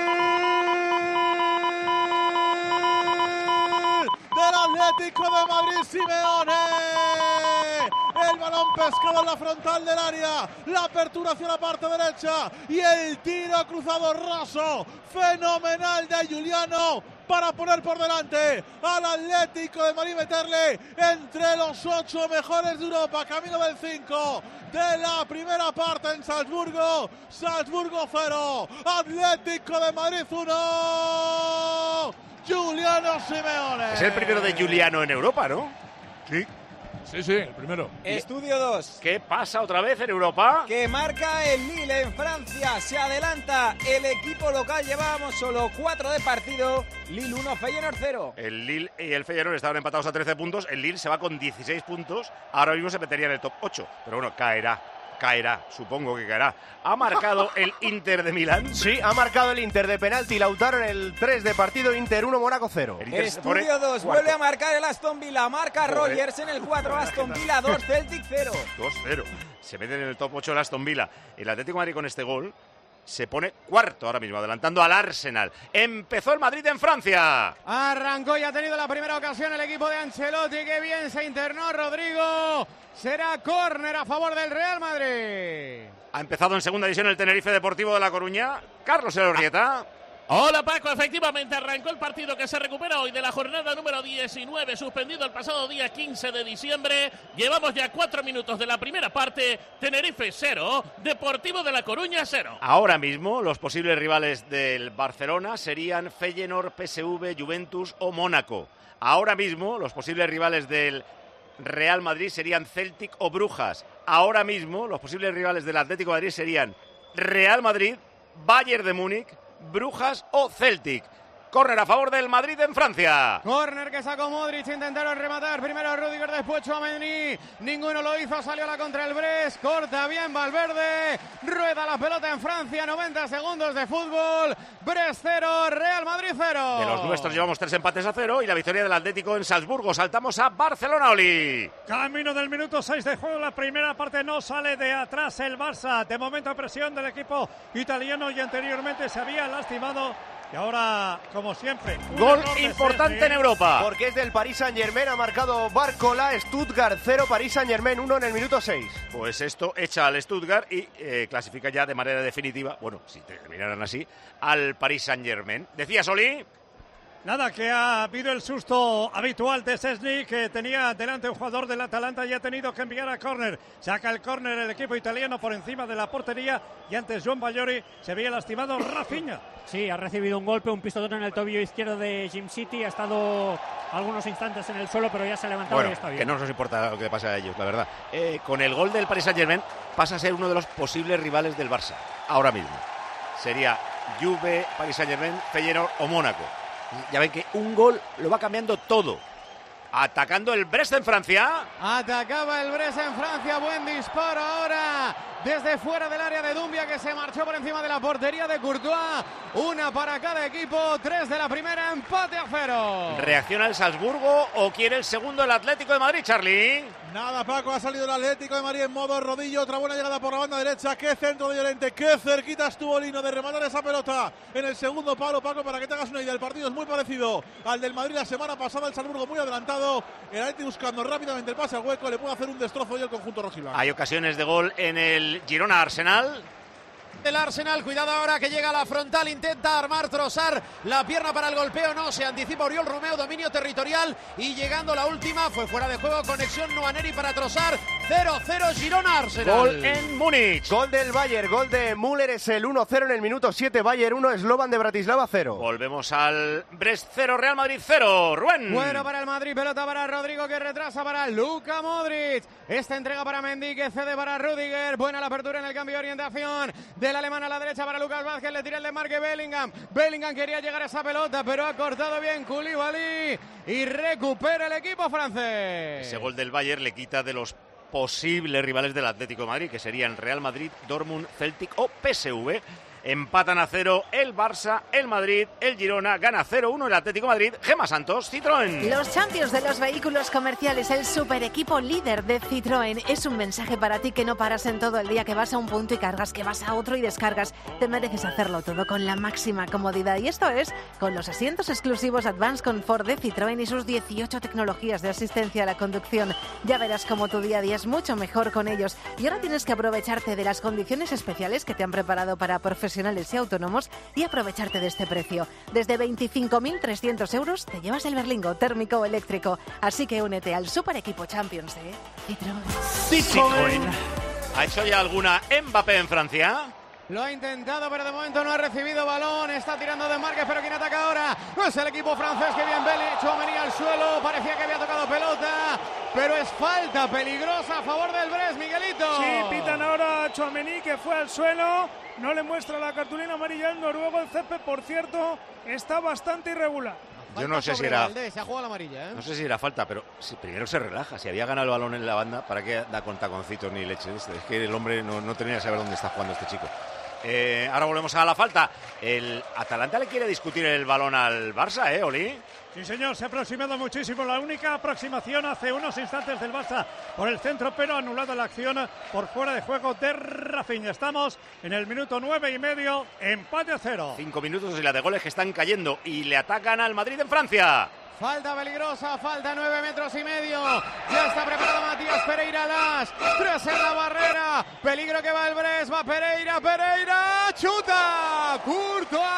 del Atlético de Madrid, Simeone. El balón pescado en la frontal del área, la apertura hacia la parte derecha y el tiro cruzado raso, fenomenal de Giuliano para poner por delante al Atlético de Madrid, meterle entre los ocho mejores de Europa, camino del cinco de la primera parte en Salzburgo. Salzburgo cero, Atlético de Madrid uno. Giuliano Simeone. Es el primero de Giuliano en Europa, ¿no? Sí. Sí, sí, el primero. Estudio dos. ¿Qué pasa otra vez en Europa? Que marca el Lille en Francia. Se adelanta el equipo local. Llevábamos solo cuatro de partido. Lille uno, Feyenoord cero. El Lille y el Feyenoord estaban empatados a trece puntos. El Lille se va con dieciséis puntos. Ahora mismo se metería en el top ocho. Pero bueno, caerá. Caerá, supongo que caerá. ¿Ha marcado el Inter de Milán? Sí, ha marcado el Inter de penalti. Lautaro en el tres de partido. Inter uno, Mónaco cero. Estudio dos, vuelve a marcar el Aston Villa. Marca Rogers en el cuatro, Aston Villa dos, Celtic cero. dos cero. Se meten en el top ocho el Aston Villa. El Atlético de Madrid con este gol se pone cuarto ahora mismo, adelantando al Arsenal. Empezó el Madrid en Francia. Arrancó y ha tenido la primera ocasión el equipo de Ancelotti. Qué bien se internó Rodrigo. Será córner a favor del Real Madrid. Ha empezado en segunda división el Tenerife Deportivo de La Coruña. Carlos Elorrieta. Hola Paco, efectivamente arrancó el partido que se recupera hoy de la jornada número diecinueve, suspendido el pasado día quince de diciembre. Llevamos ya cuatro minutos de la primera parte. Tenerife cero, Deportivo de La Coruña cero. Ahora mismo los posibles rivales del Barcelona serían Feyenoord, P S V, Juventus o Mónaco. Ahora mismo los posibles rivales del Real Madrid serían Celtic o Brujas. Ahora mismo los posibles rivales del Atlético de Madrid serían Real Madrid, Bayern de Múnich, Brujas o Celtic. Córner a favor del Madrid en Francia. Córner que sacó Modric, intentaron rematar. Primero Rudiger, después Tchouaméni. Ninguno lo hizo, salió la contra el Brest. Corta bien Valverde. Rueda la pelota en Francia. noventa segundos de fútbol. Brest cero, Real Madrid cero. De los nuestros llevamos tres empates a cero y la victoria del Atlético en Salzburgo. Saltamos a Barcelona, Oli. Camino del minuto seis de juego. La primera parte no sale de atrás el Barça. De momento presión del equipo italiano y anteriormente se había lastimado. Y ahora, como siempre, gol importante en Europa. Porque es del Paris Saint-Germain, ha marcado Barcola, Stuttgart cero, Paris Saint-Germain uno en el minuto seis. Pues esto echa al Stuttgart y eh, clasifica ya de manera definitiva, bueno, si terminaran así, al Paris Saint-Germain. ¿Decía Solí? Nada, que ha habido el susto habitual de Szczęsny, que tenía delante un jugador del Atalanta y ha tenido que enviar a córner. Saca el córner el equipo italiano por encima de la portería y antes Joan Bagliori se había lastimado Rafinha. Sí, ha recibido un golpe, un pistotón en el tobillo izquierdo de Jim City. Ha estado algunos instantes en el suelo, pero ya se ha levantado bueno, y está bien. Que no nos importa lo que pase a ellos, la verdad. Eh, con el gol del Paris Saint-Germain pasa a ser uno de los posibles rivales del Barça. Ahora mismo. Sería Juve, Paris Saint-Germain, Feyenoord o Mónaco. Ya ven que un gol lo va cambiando todo. Atacando el Brest en Francia. Atacaba el Brest en Francia. Buen disparo ahora desde fuera del área de Dumbia, que se marchó por encima de la portería de Courtois. Una para cada equipo. Tres de la primera. Empate a cero. ¿Reacciona el Salzburgo o quiere el segundo el Atlético de Madrid, Charlie? Nada, Paco, ha salido el Atlético de Madrid en modo rodillo. Otra buena llegada por la banda derecha. Qué centro de Llorente. Qué cerquita estuvo Lino de rematar esa pelota en el segundo palo, Paco, para que te hagas una idea. El partido es muy parecido al del Madrid la semana pasada. El Salzburgo muy adelantado. El Atlético buscando rápidamente el pase al hueco. Le puede hacer un destrozo y el conjunto rojiblanco. Hay ocasiones de gol en el Girona Arsenal. El Arsenal, cuidado ahora que llega a la frontal, intenta armar Trossard, la pierna para el golpeo, no, se anticipa Oriol Romeo, dominio territorial y llegando la última, fue fuera de juego, conexión Nwaneri para Trossard, cero cero Girona-Arsenal. Gol en Múnich. Gol del Bayern, gol de Müller, es el uno cero en el minuto siete. Bayern uno, Slovan de Bratislava cero. Volvemos al Brest cero, Real Madrid cero. Rubén. Bueno para el Madrid, pelota para Rodrigo que retrasa para Luka Modric. Esta entrega para Mendy que cede para Rüdiger. Buena la apertura en el cambio de orientación del alemán a la derecha para Lucas Vázquez. Le tira el desmarque Bellingham. Bellingham quería llegar a esa pelota, pero ha cortado bien Koulibaly y recupera el equipo francés. Ese gol del Bayern le quita de los posibles rivales del Atlético de Madrid, que serían Real Madrid, Dortmund, Celtic o P S V. Empatan a cero el Barça, el Madrid, el Girona, gana cero uno el Atlético de Madrid. Gemma Santos, Citroën. Los champions de los vehículos comerciales, el super equipo líder de Citroën. Es un mensaje para ti que no paras en todo el día, que vas a un punto y cargas, que vas a otro y descargas. Te mereces hacerlo todo con la máxima comodidad. Y esto es con los asientos exclusivos Advanced Comfort de Citroën y sus dieciocho tecnologías de asistencia a la conducción. Ya verás cómo tu día a día es mucho mejor con ellos. Y ahora tienes que aprovecharte de las condiciones especiales que te han preparado para profesionales y autónomos y aprovecharte de este precio. Desde veinticinco mil trescientos euros te llevas el berlingo térmico o eléctrico. Así que únete al super equipo Champions de Citroën. Citroën. ¿Ha hecho ya alguna Mbappé en Francia? Lo ha intentado, pero de momento no ha recibido balón. Está tirando de Márquez, pero ¿quién ataca ahora? No es el equipo francés, que bien Belly. Tchouaméni al suelo. Parecía que había tocado pelota, pero es falta peligrosa a favor del Brest, Miguelito. Sí, pitan ahora a Tchouaméni, que fue al suelo. No le muestra la cartulina amarilla al noruego. El césped, por cierto, está bastante irregular. Yo no sé si era. Se ha jugado la amarilla, ¿eh? No sé si era falta, pero si primero se relaja. Si había ganado el balón en la banda, ¿para qué da con taconcitos ni leches? Es que el hombre no, no tenía que saber dónde está jugando este chico. Eh, ahora volvemos a la falta. El Atalanta le quiere discutir el balón al Barça, ¿eh, Oli? Sí, señor, se ha aproximado muchísimo. La única aproximación hace unos instantes del Barça por el centro, pero anulada la acción por fuera de juego de Rafinha. Estamos en el minuto nueve y medio, empate a cero. Cinco minutos y la de goles que están cayendo y le atacan al Madrid en Francia. Falta peligrosa, falta nueve metros y medio. Ya está preparado Matías Pereira Las. Tres en la barrera. Peligro que va el Brest. Va Pereira, Pereira. Chuta. Courtois,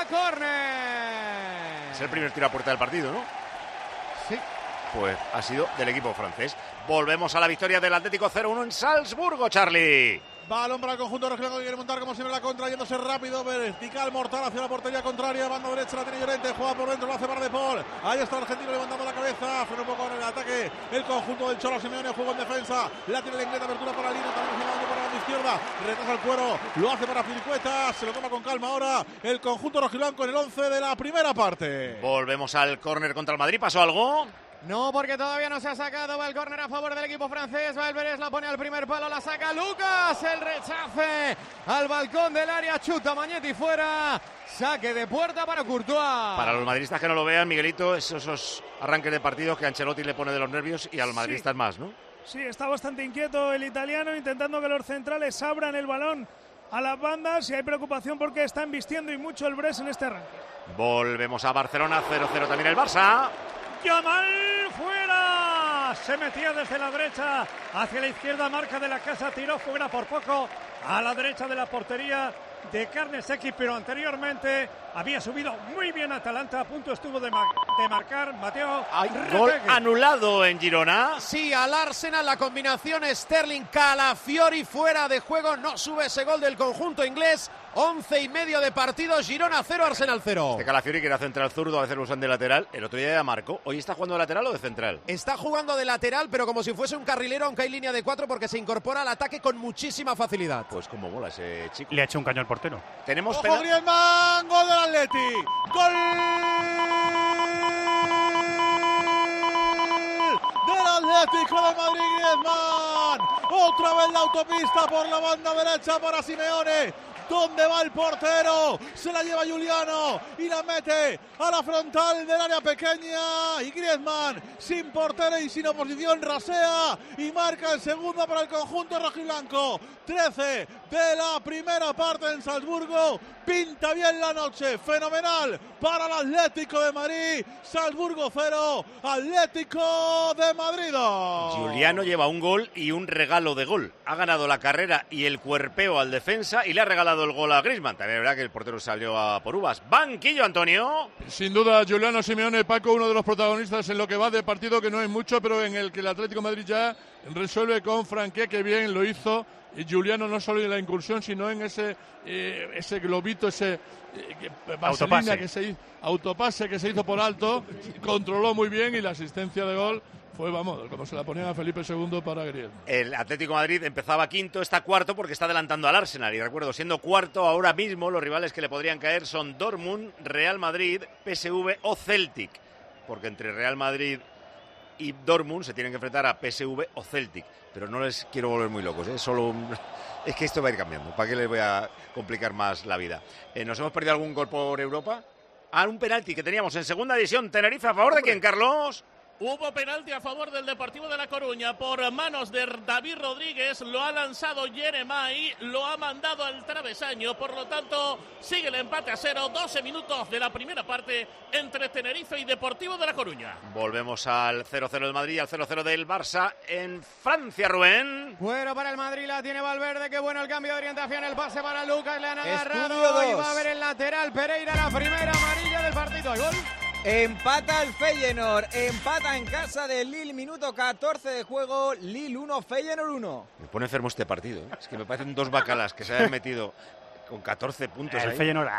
córner. Es el primer tiro a puerta del partido, ¿no? Sí. Pues ha sido del equipo francés. Volvemos a la victoria del Atlético cero uno en Salzburgo, Charlie. Balón para el conjunto rojiblanco que quiere montar como siempre la contra, yéndose rápido, vertical, mortal hacia la portería contraria, banda derecha, la tiene Llorente, juega por dentro, lo hace para De Paul. Ahí está el argentino levantando la cabeza, frena un poco en el ataque, el conjunto del Cholo Simeone, juego en defensa, la tiene el inglés, apertura para Lino, también girando para la izquierda, retrasa el cuero, lo hace para Filicueta, se lo toma con calma ahora el conjunto rojiblanco en el once de la primera parte. Volvemos al córner contra el Madrid, ¿pasó algo? No, porque todavía no se ha sacado. Va el córner a favor del equipo francés. Va el Beres, la pone al primer palo, la saca Lucas. El rechace al balcón del área. Chuta Mañetti fuera. Saque de puerta para Courtois. Para los madridistas que no lo vean, Miguelito, esos, esos arranques de partidos que a Ancelotti le pone de los nervios y a los madridistas sí. más, ¿no? Sí, está bastante inquieto el italiano, intentando que los centrales abran el balón a las bandas, y hay preocupación porque está embistiendo y mucho el Brest en este arranque. Volvemos a Barcelona, cero cero también el Barça. Yamal fuera, se metía desde la derecha hacia la izquierda, marca de la casa, tiró fuera por poco a la derecha de la portería de Carnesecchi, pero anteriormente había subido muy bien Atalanta, a punto estuvo de, mar de marcar Mateo. Hay gol anulado en Girona. Sí, al Arsenal, la combinación Sterling Calafiori fuera de juego, no sube ese gol del conjunto inglés. Once y medio de partido, Girona cero, Arsenal cero. Este Calafiori, que era central zurdo, a veces lo usan de lateral, el otro día ya marcó. ¿Hoy está jugando de lateral o de central? Está jugando de lateral, pero como si fuese un carrilero, aunque hay línea de cuatro, porque se incorpora al ataque con muchísima facilidad. Pues como mola ese chico. Le ha hecho un caño al portero. Tenemos ¡Ojo, Griezmann! ¡Gol del Atleti! ¡Gol del Atlético de Madrid, Griezmann! Otra vez la autopista por la banda derecha para Simeone. ¿Dónde va el portero? Se la lleva Giuliano y la mete a la frontal del área pequeña. Y Griezmann, sin portero y sin oposición, rasea y marca el segundo para el conjunto rojiblanco. trece de la primera parte en Salzburgo. Pinta bien la noche, fenomenal para el Atlético de Madrid. Salzburgo cero, Atlético de Madrid dos. Giuliano lleva un gol y un regalo de gol. Ha ganado la carrera y el cuerpeo al defensa y le ha regalado dado el gol a Griezmann. También es verdad que el portero salió a por uvas. Banquillo, Antonio. Sin duda, Giuliano Simeone, Paco, uno de los protagonistas en lo que va de partido, que no es mucho, pero en el que el Atlético de Madrid ya resuelve con franquía, que bien lo hizo. Y Giuliano no solo en la incursión, sino en ese eh, ese globito, ese eh, vaselina que se hizo, autopase que se hizo por alto, controló muy bien y la asistencia de gol fue, vamos, como se la ponían a Felipe segundo para Griezmann. El Atlético de Madrid empezaba quinto, está cuarto porque está adelantando al Arsenal. Y recuerdo, siendo cuarto, ahora mismo los rivales que le podrían caer son Dortmund, Real Madrid, P S V o Celtic. Porque entre Real Madrid y Dortmund se tienen que enfrentar a P S V o Celtic. Pero no les quiero volver muy locos, ¿eh? Solo un... es que esto va a ir cambiando. ¿Para qué les voy a complicar más la vida? Eh, ¿Nos hemos perdido algún gol por Europa? Ah, un penalti que teníamos en segunda división. Tenerife, ¿a favor de quién, Carlos? Hubo penalti a favor del Deportivo de La Coruña por manos de David Rodríguez. Lo ha lanzado Jeremai, lo ha mandado al travesaño. Por lo tanto, sigue el empate a cero. doce minutos de la primera parte entre Tenerife y Deportivo de La Coruña. Volvemos al cero cero del Madrid y al cero cero del Barça en Francia, Rubén. Bueno, para el Madrid la tiene Valverde. Qué bueno el cambio de orientación. El pase para Lucas. Le han agarrado y va a ver el lateral. Pereira, la primera amarilla del partido. ¿Hay gol? Empata el Feyenoord, empata en casa del Lille, minuto catorce de juego, Lille uno, Feyenoord uno. Me pone enfermo este partido, ¿eh? Es que me parecen dos bacalas que se hayan metido con catorce puntos el ahí. Feyenoord.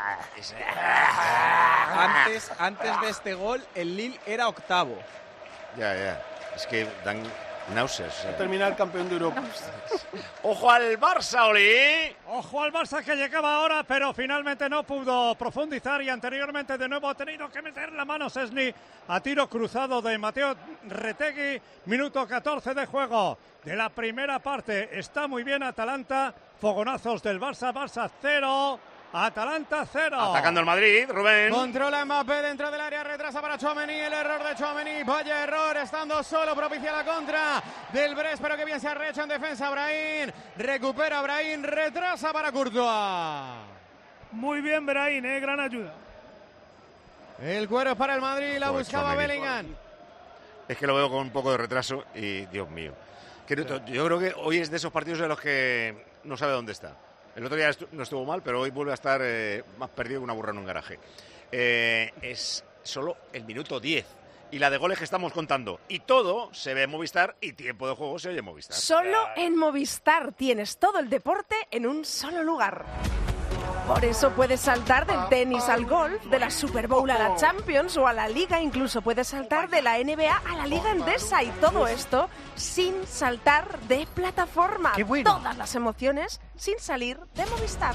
Antes, antes de este gol, el Lille era octavo. Ya, ya, es que dan náuseas. A terminar campeón de Europa. ¡Ojo al Barça, Oli! Ojo al Barça que llegaba ahora, pero finalmente no pudo profundizar y anteriormente de nuevo ha tenido que meter la mano Szczęsny a tiro cruzado de Mateo Retegui. Minuto catorce de juego de la primera parte. Está muy bien Atalanta. Fogonazos del Barça. Barça cero. Atalanta cero. Atacando el Madrid, Rubén. Controla Mbappé dentro del área, retrasa para Tchouaméni, el error de Tchouaméni, vaya error, estando solo, propicia la contra del Brest, pero que bien se ha rehecho en defensa Brahim, recupera Brahim, retrasa para Courtois. Muy bien Brahim, eh, gran ayuda. El cuero es para el Madrid, la Pues buscaba Tchouaméni. Bellingham. Es que lo veo con un poco de retraso y, Dios mío. Que no- yo creo que hoy es de esos partidos en los que no sabe dónde está. El otro día estu- no estuvo mal, pero hoy vuelve a estar eh, más perdido que una burra en un garaje. Eh, es solo el minuto diez. Y la de goles que estamos contando. Y todo se ve en Movistar y tiempo de juego se oye en Movistar. Solo en Movistar tienes todo el deporte en un solo lugar. Por eso puedes saltar del tenis al golf, de la Super Bowl a la Champions o a la Liga, incluso puedes saltar de la N B A a la Liga Endesa y todo esto sin saltar de plataforma. ¡Qué bueno! Todas las emociones sin salir de Movistar.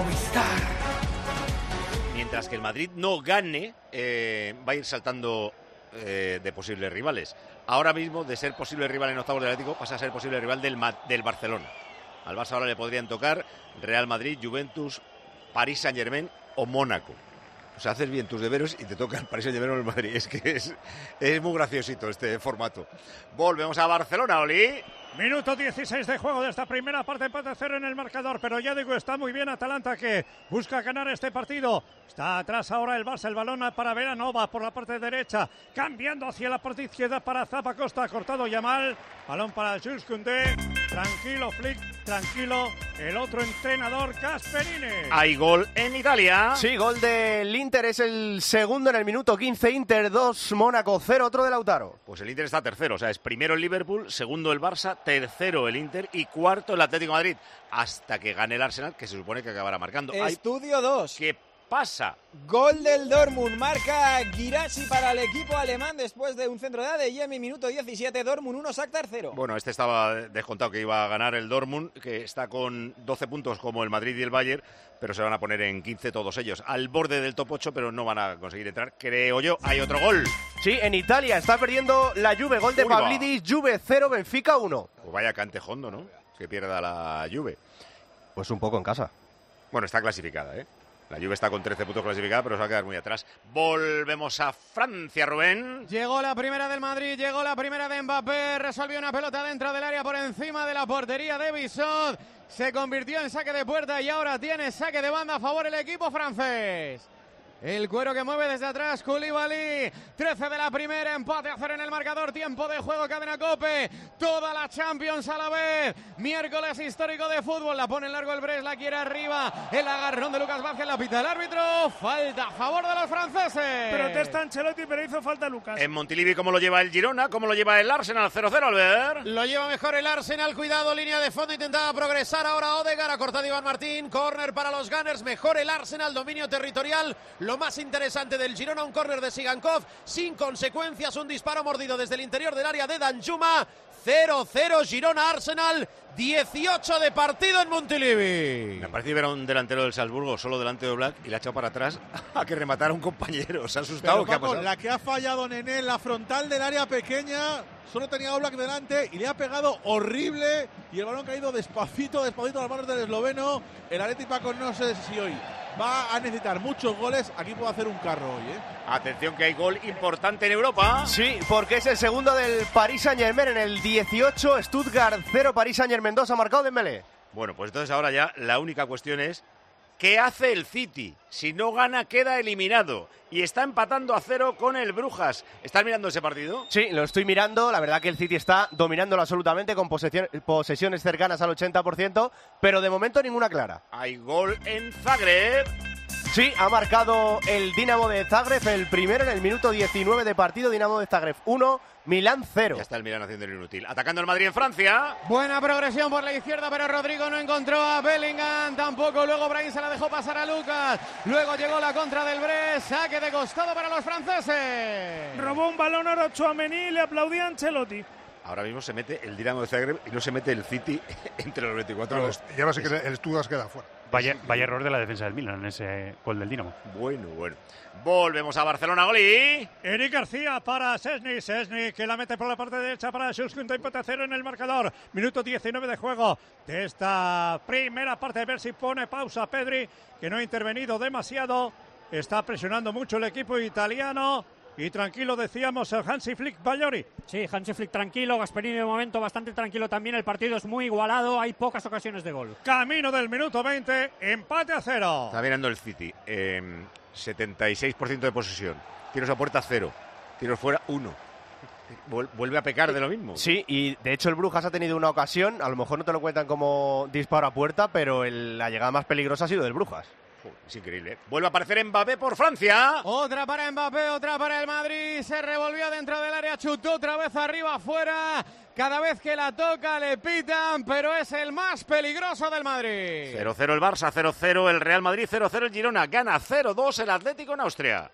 Mientras que el Madrid no gane, eh, va a ir saltando eh, de posibles rivales. Ahora mismo, de ser posible rival en octavos del Atlético, pasa a ser posible rival del, Ma- del Barcelona. Al Barça ahora le podrían tocar Real Madrid, Juventus, París Saint-Germain o Mónaco. O sea, haces bien tus deberes y te toca el París Saint-Germain o el Madrid. Es que es, es muy graciosito este formato. Volvemos a Barcelona, Oli. Minuto dieciséis de juego de esta primera parte, empate a cero en el marcador, pero ya digo, está muy bien Atalanta que busca ganar este partido. Está atrás ahora el Barça, el balón para Veranova por la parte derecha, cambiando hacia la parte izquierda para Zappacosta, cortado Yamal, balón para Jules Koundé, tranquilo Flick, tranquilo, el otro entrenador Gasperini. Hay gol en Italia. Sí, gol del Inter, es el segundo en el minuto quince, Inter dos, Mónaco cero, otro de Lautaro. Pues el Inter está tercero, o sea, es primero el Liverpool, segundo el Barça, tercero el Inter y cuarto el Atlético de Madrid, hasta que gane el Arsenal, que se supone que acabará marcando. Hay- Estudio dos. ¿Qué pasa? Gol del Dortmund, marca Guirassy para el equipo alemán después de un centro de Adeyemi, minuto diecisiete, Dortmund uno, Shakhtar cero. Bueno, este estaba descontado que iba a ganar el Dortmund, que está con doce puntos como el Madrid y el Bayern, pero se van a poner en quince todos ellos, al borde del top ocho, pero no van a conseguir entrar, creo yo. Hay otro gol. Sí, en Italia está perdiendo la Juve, gol de Uy, va. Pavlidis, Juve cero, Benfica uno. Pues vaya cantejondo, ¿no? Que pierda la Juve. Pues un poco en casa. Bueno, está clasificada, ¿eh? La Juve está con trece puntos clasificada, pero se va a quedar muy atrás. Volvemos a Francia, Rubén. Llegó la primera del Madrid, llegó la primera de Mbappé, resolvió una pelota dentro del área por encima de la portería de Bissot, se convirtió en saque de puerta y ahora tiene saque de banda a favor el equipo francés. El cuero que mueve desde atrás Koulibaly. trece de la primera, empate a cero en el marcador. Tiempo de juego, Cadena COPE. Toda la Champions a la vez. Miércoles histórico de fútbol. La pone en largo el Brest, la quiere arriba. El agarrón de Lucas Vázquez, la pita el árbitro. Falta a favor de los franceses. Protesta Ancelotti, pero hizo falta Lucas. En Montilivi, ¿cómo lo lleva el Girona? ¿Cómo lo lleva el Arsenal? cero cero, Albert. Lo lleva mejor el Arsenal. Cuidado, línea de fondo. Intentaba progresar ahora Odegaard. Ha cortado Iván Martín. Córner para los Gunners. Mejor el Arsenal. Dominio territorial. Lo más interesante del Girona, un córner de Sigankov, sin consecuencias, un disparo mordido desde el interior del área de Danjuma. cero cero Girona-Arsenal, dieciocho de partido en Montilivi. Me parece que era un delantero del Salzburgo solo delante de Oblak y le ha echado para atrás a que rematara a un compañero. Se ha asustado. Pero, ¿Qué ha Paco, pasado? la que ha fallado Nené en la frontal del área pequeña, solo tenía Oblak delante y le ha pegado horrible y el balón ha caído despacito, despacito a las manos del esloveno. El Athletic, Paco, no sé si hoy va a necesitar muchos goles. Aquí puede hacer un carro hoy, ¿eh? Atención que hay gol importante en Europa. Sí, porque es el segundo del Paris Saint-Germain en el dieciocho. Stuttgart cero, Paris Saint-Germain dos. Ha marcado Dembélé. Bueno, pues entonces ahora ya la única cuestión es ¿qué hace el City? Si no gana, queda eliminado. Y está empatando a cero con el Brujas. ¿Estás mirando ese partido? Sí, lo estoy mirando. La verdad que el City está dominándolo absolutamente con posesión, posesiones cercanas al ochenta por ciento, pero de momento ninguna clara. Hay gol en Zagreb. Sí, ha marcado el Dinamo de Zagreb, el primero en el minuto diecinueve de partido. Dinamo de Zagreb uno, Milán cero. Ya está el Milán haciendo el inútil. Atacando el Madrid en Francia. Buena progresión por la izquierda, pero Rodrigo no encontró a Bellingham. Tampoco. Luego Brahim se la dejó pasar a Lucas. Luego llegó la contra del Brest. Saque de costado para los franceses. Robó un balón a Tchouaméni y le aplaudía a Ancelotti. Ahora mismo se mete el Dinamo de Zagreb y no se mete el City entre los veinticuatro. Claro, y ahora sí que el Stuttgart queda fuera. Vaya, vaya error de la defensa del Milan en ese gol del Dinamo. Bueno, bueno. Volvemos a Barcelona, Goli. Eric García para Szczesny. Szczesny que la mete por la parte derecha para Schulz-Kunta, empate a cero en el marcador. Minuto diecinueve de juego de esta primera parte. A ver si pone pausa Pedri, que no ha intervenido demasiado. Está presionando mucho el equipo italiano. Y tranquilo, decíamos, el Hansi Flick Bayori. Sí, Hansi Flick tranquilo, Gasperini de momento bastante tranquilo también. El partido es muy igualado, hay pocas ocasiones de gol. Camino del minuto veinte, empate a cero. Está mirando el City, eh, setenta y seis por ciento de posesión. Tiros a puerta cero, tiros fuera uno. Vuelve a pecar de lo mismo. Sí, y de hecho el Brujas ha tenido una ocasión, a lo mejor no te lo cuentan como disparo a puerta, pero el, la llegada más peligrosa ha sido del Brujas. Es increíble. Vuelve a aparecer Mbappé por Francia. Otra para Mbappé, otra para el Madrid. Se revolvió dentro del área, chutó otra vez arriba, afuera. Cada vez que la toca le pitan, pero es el más peligroso del Madrid. cero cero el Barça, cero cero el Real Madrid, cero cero el Girona. Gana cero dos el Atlético en Austria.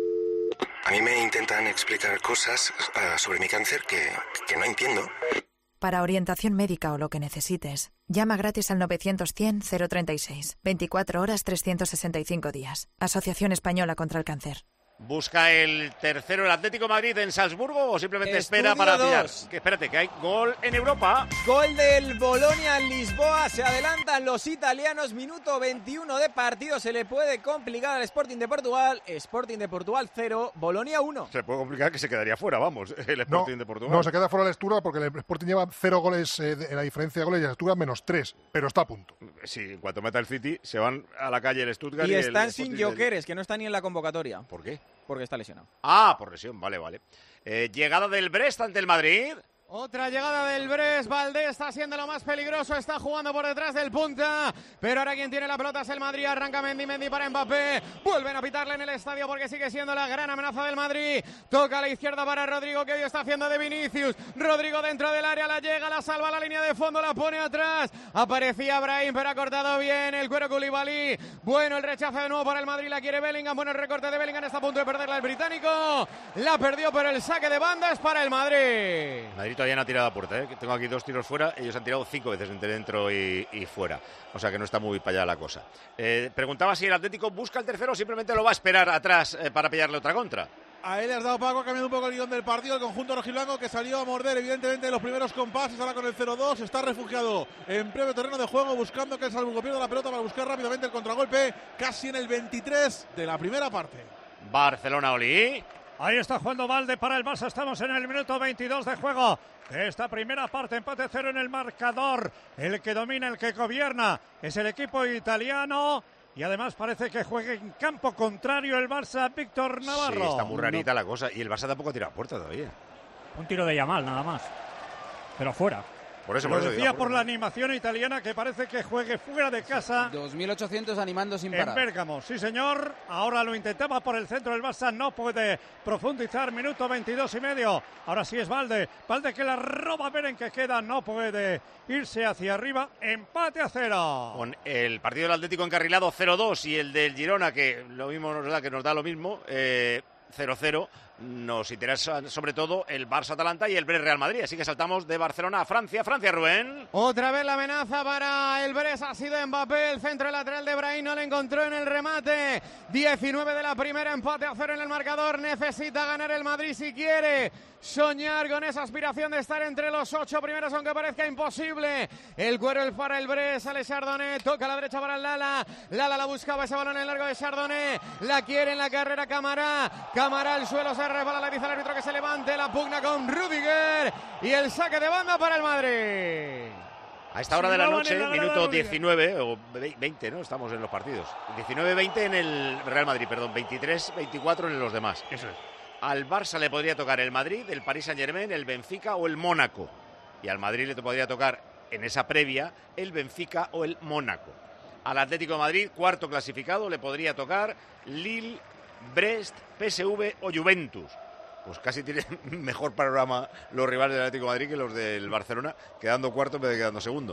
A mí me intentan explicar cosas uh, sobre mi cáncer que, que no entiendo. Para orientación médica o lo que necesites, llama gratis al novecientos cien cero treinta y seis. veinticuatro horas, trescientos sesenta y cinco días. Asociación Española contra el Cáncer. ¿Busca el tercero el Atlético de Madrid en Salzburgo o simplemente Estudio espera para pillar? dos. Que espérate, que hay gol en Europa. Gol del Bolonia en Lisboa. Se adelantan los italianos. Minuto veintiuno de partido. Se le puede complicar al Sporting de Portugal. Sporting de Portugal cero, Bolonia uno. Se puede complicar que se quedaría fuera, vamos, el Sporting no, de Portugal. No, se queda fuera el Stura porque el Sporting lleva cero goles eh, en la diferencia de goles y el Stura menos tres, pero está a punto. Sí, en cuanto meta el City, se van a la calle el Stuttgart. Y, y están el sin Sporting Jokeres, del... que no están ni en la convocatoria. ¿Por qué? Porque está lesionado. Ah, por lesión, vale, vale. Eh, llegada del Brest ante el Madrid. Otra llegada del Brest, Valdés está siendo lo más peligroso, está jugando por detrás del punta, pero ahora quien tiene la pelota es el Madrid, arranca Mendy, Mendy para Mbappé, vuelven a pitarle en el estadio porque sigue siendo la gran amenaza del Madrid, toca a la izquierda para Rodrigo, que hoy está haciendo de Vinicius, Rodrigo dentro del área, la llega, la salva a la línea de fondo, la pone atrás, aparecía Brahim, pero ha cortado bien el cuero Koulibaly, bueno el rechazo de nuevo para el Madrid, la quiere Bellingham, bueno el recorte de Bellingham, está a punto de perderla el británico, la perdió, pero el saque de banda es para el Madrid. Madrid todavía no ha tirado a puerta, ¿eh? Tengo aquí dos tiros fuera, ellos han tirado cinco veces entre dentro y, y fuera, o sea que no está muy para allá la cosa. Eh, preguntaba si el Atlético busca el tercero o simplemente lo va a esperar atrás eh, para pillarle otra contra. A él le has dado, Paco, ha cambiado un poco el guión del partido, el conjunto rojiblanco que salió a morder evidentemente en los primeros compases, ahora con el cero dos, está refugiado en propio terreno de juego, buscando que el Salzburgo pierda la pelota para buscar rápidamente el contragolpe, casi en el veintitrés de la primera parte. Barcelona, Oli. Ahí está jugando Valde para el Barça, estamos en el minuto veintidós de juego. Esta primera parte, empate cero en el marcador. El que domina, el que gobierna es el equipo italiano. y además parece que juegue en campo contrario el Barça, Víctor Navarro. Sí, está muy rarita la cosa y el Barça tampoco ha tirado a puerta todavía. Un tiro de Yamal nada más, pero fuera. Por eso, Lo por eso decía digo, por la animación italiana que parece que juegue fuera de casa. dos mil ochocientos animando sin En parar. Bérgamo, sí señor. Ahora lo intentaba por el centro del Barça, no puede profundizar. Minuto veintidós y medio. Ahora sí es Valde. Valde que la roba Beren que queda, no puede irse hacia arriba. Empate a cero. Con el partido del Atlético encarrilado cero dos y el del Girona, que lo mismo nos da, que nos da lo mismo, eh, cero cero. Nos interesa sobre todo el Barça-Atalanta y el Brest Real Madrid. Así que saltamos de Barcelona a Francia. Francia, Rubén. Otra vez la amenaza para el Brest ha sido Mbappé. El centro lateral de Brahim no le encontró en el remate. diecinueve de la primera, empate a cero en el marcador. Necesita ganar el Madrid si quiere soñar con esa aspiración de estar entre los ocho primeros, aunque parezca imposible. El cuero para el Brest, sale Chardonnay, toca a la derecha para el Lala. Lala la buscaba, ese balón en el largo de Chardonnay. La quiere en la carrera Camará. Camará al suelo, se resbala, le dice al árbitro que se levante. La pugna con Rüdiger y el saque de banda para el Madrid. A esta hora de la noche, minuto diecinueve o veinte, ¿no? Estamos en los partidos. diecinueve veinte en el Real Madrid, perdón, veintitrés veinticuatro en los demás. Eso es. Al Barça le podría tocar el Madrid, el Paris Saint-Germain, el Benfica o el Mónaco. Y al Madrid le podría tocar en esa previa el Benfica o el Mónaco. Al Atlético de Madrid, cuarto clasificado, le podría tocar Lille, Brest, P S V o Juventus. Pues casi tiene mejor panorama los rivales del Atlético de Madrid que los del Barcelona, quedando cuarto en vez de quedando segundo.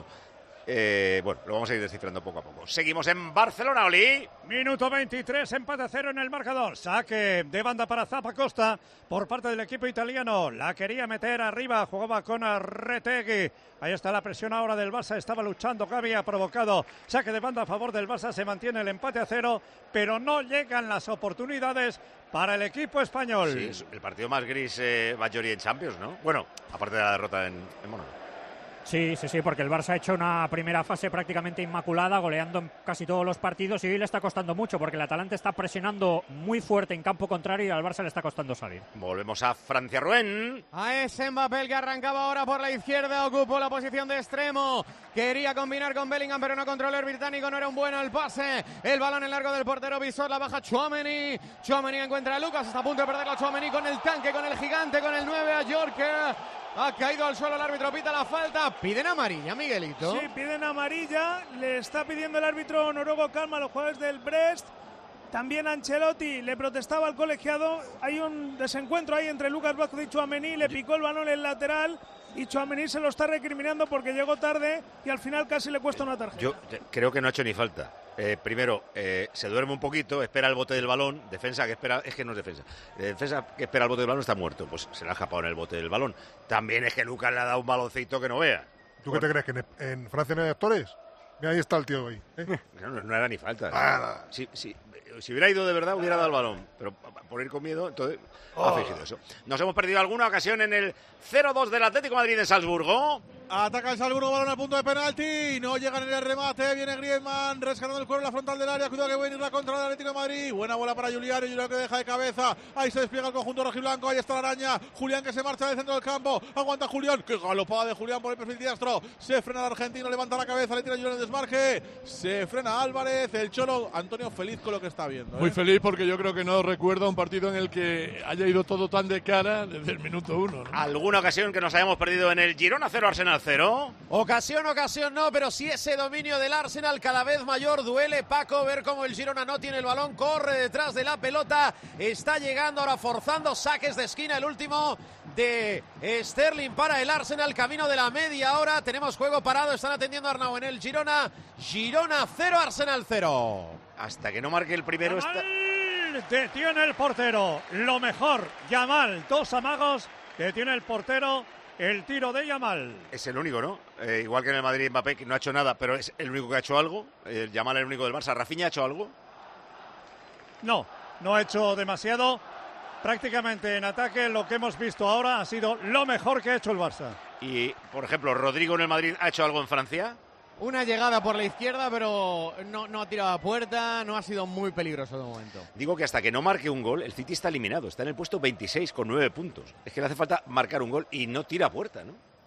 Eh, bueno, lo vamos a ir descifrando poco a poco. Seguimos en Barcelona, Oli. Minuto veintitrés, empate a cero en el marcador. Saque de banda para Zappacosta por parte del equipo italiano. La quería meter arriba, jugaba con Retegui. Ahí está la presión ahora del Barça, estaba luchando, Gavi ha provocado saque de banda a favor del Barça, se mantiene el empate a cero, pero no llegan las oportunidades para el equipo español. Sí, es el partido más gris eh, Bajori en Champions, ¿no? Bueno, aparte de la derrota en, en Mónaco. Sí, sí, sí, porque el Barça ha hecho una primera fase prácticamente inmaculada, goleando en casi todos los partidos y hoy le está costando mucho porque el Atalanta está presionando muy fuerte en campo contrario y al Barça le está costando salir. Volvemos a Francia, Rubén. A ese Mbappé el que arrancaba ahora por la izquierda, ocupó la posición de extremo. Quería combinar con Bellingham, pero no controló el británico, no era un bueno el pase. El balón en largo del portero Visor, la baja Tchouaméni. Tchouaméni encuentra a Lucas, está a punto de perder la Tchouaméni con el tanque, con el gigante, con el nueve a York. Ha caído al suelo, el árbitro pita la falta. Piden amarilla, Miguelito. Sí, piden amarilla. Le está pidiendo el árbitro noruego calma a los jugadores del Brest. También Ancelotti le protestaba al colegiado. Hay un desencuentro ahí entre Lucas Vázquez y Tchouaméni. Le picó el balón en el lateral y Tchouaméni se lo está recriminando porque llegó tarde y al final casi le cuesta una tarjeta. Yo creo que no ha hecho ni falta. Eh, primero, eh, se duerme un poquito, espera el bote del balón, defensa que espera, es que no es defensa, defensa que espera el bote del balón está muerto, pues se le ha escapado en el bote del balón. También es que Lucas le ha dado un baloncito que no vea. ¿Tú qué te crees? ¿Que en, en Francia no hay actores? Mira, ahí está el tío ahí. ¿eh? No, no, no era ni falta. Ah, si, si, si hubiera ido de verdad, hubiera dado el balón, pero por ir con miedo, entonces ha fingido eso. Nos hemos perdido alguna ocasión en el cero dos del Atlético de Madrid de Salzburgo. Ataca el Salzburgo, balón al punto de penalti. No llegan en el remate. Viene Griezmann rescatando el cuero en la frontal del área. Cuidado que viene la contra del Atlético de Madrid. Buena bola para Julián. Julián que deja de cabeza. Ahí se despliega el conjunto rojiblanco. Ahí está la araña. Julián que se marcha del centro del campo. Aguanta Julián. Qué galopada de Julián por el perfil diestro. Se frena el argentino. Levanta la cabeza. Le tira Julián en desmarque. Se frena Álvarez. El Cholo. Antonio feliz con lo que está viendo. ¿eh? Muy feliz porque yo creo que no recuerda un partido en el que haya ido todo tan de cara desde el minuto uno, ¿no? ¿Alguna ocasión que nos hayamos perdido en el Girona cero, Arsenal cero? Ocasión, ocasión no, pero sí ese dominio del Arsenal cada vez mayor. Duele, Paco, ver cómo el Girona no tiene el balón, corre detrás de la pelota, está llegando ahora forzando saques de esquina, el último de Sterling para el Arsenal, camino de la media hora, tenemos juego parado, están atendiendo a Arnau en el Girona, Girona cero, Arsenal cero. Hasta que no marque el primero está... Detiene el portero, lo mejor, Yamal, dos amagos, detiene el portero. El tiro de Yamal. Es el único, ¿no? Eh, igual que en el Madrid Mbappé, que no ha hecho nada, pero es el único que ha hecho algo. Eh, Yamal es el único del Barça. ¿Rafinha ha hecho algo? No, no ha hecho demasiado. Prácticamente en ataque lo que hemos visto ahora ha sido lo mejor que ha hecho el Barça. Y, por ejemplo, ¿Rodrigo en el Madrid ha hecho algo en Francia? Una llegada por la izquierda, pero no, no ha tirado a puerta, no ha sido muy peligroso de momento. Digo que hasta que no marque un gol, el City está eliminado. Está en el puesto veintiséis con nueve puntos. Es que le hace falta marcar un gol y no tira a puerta, ¿no?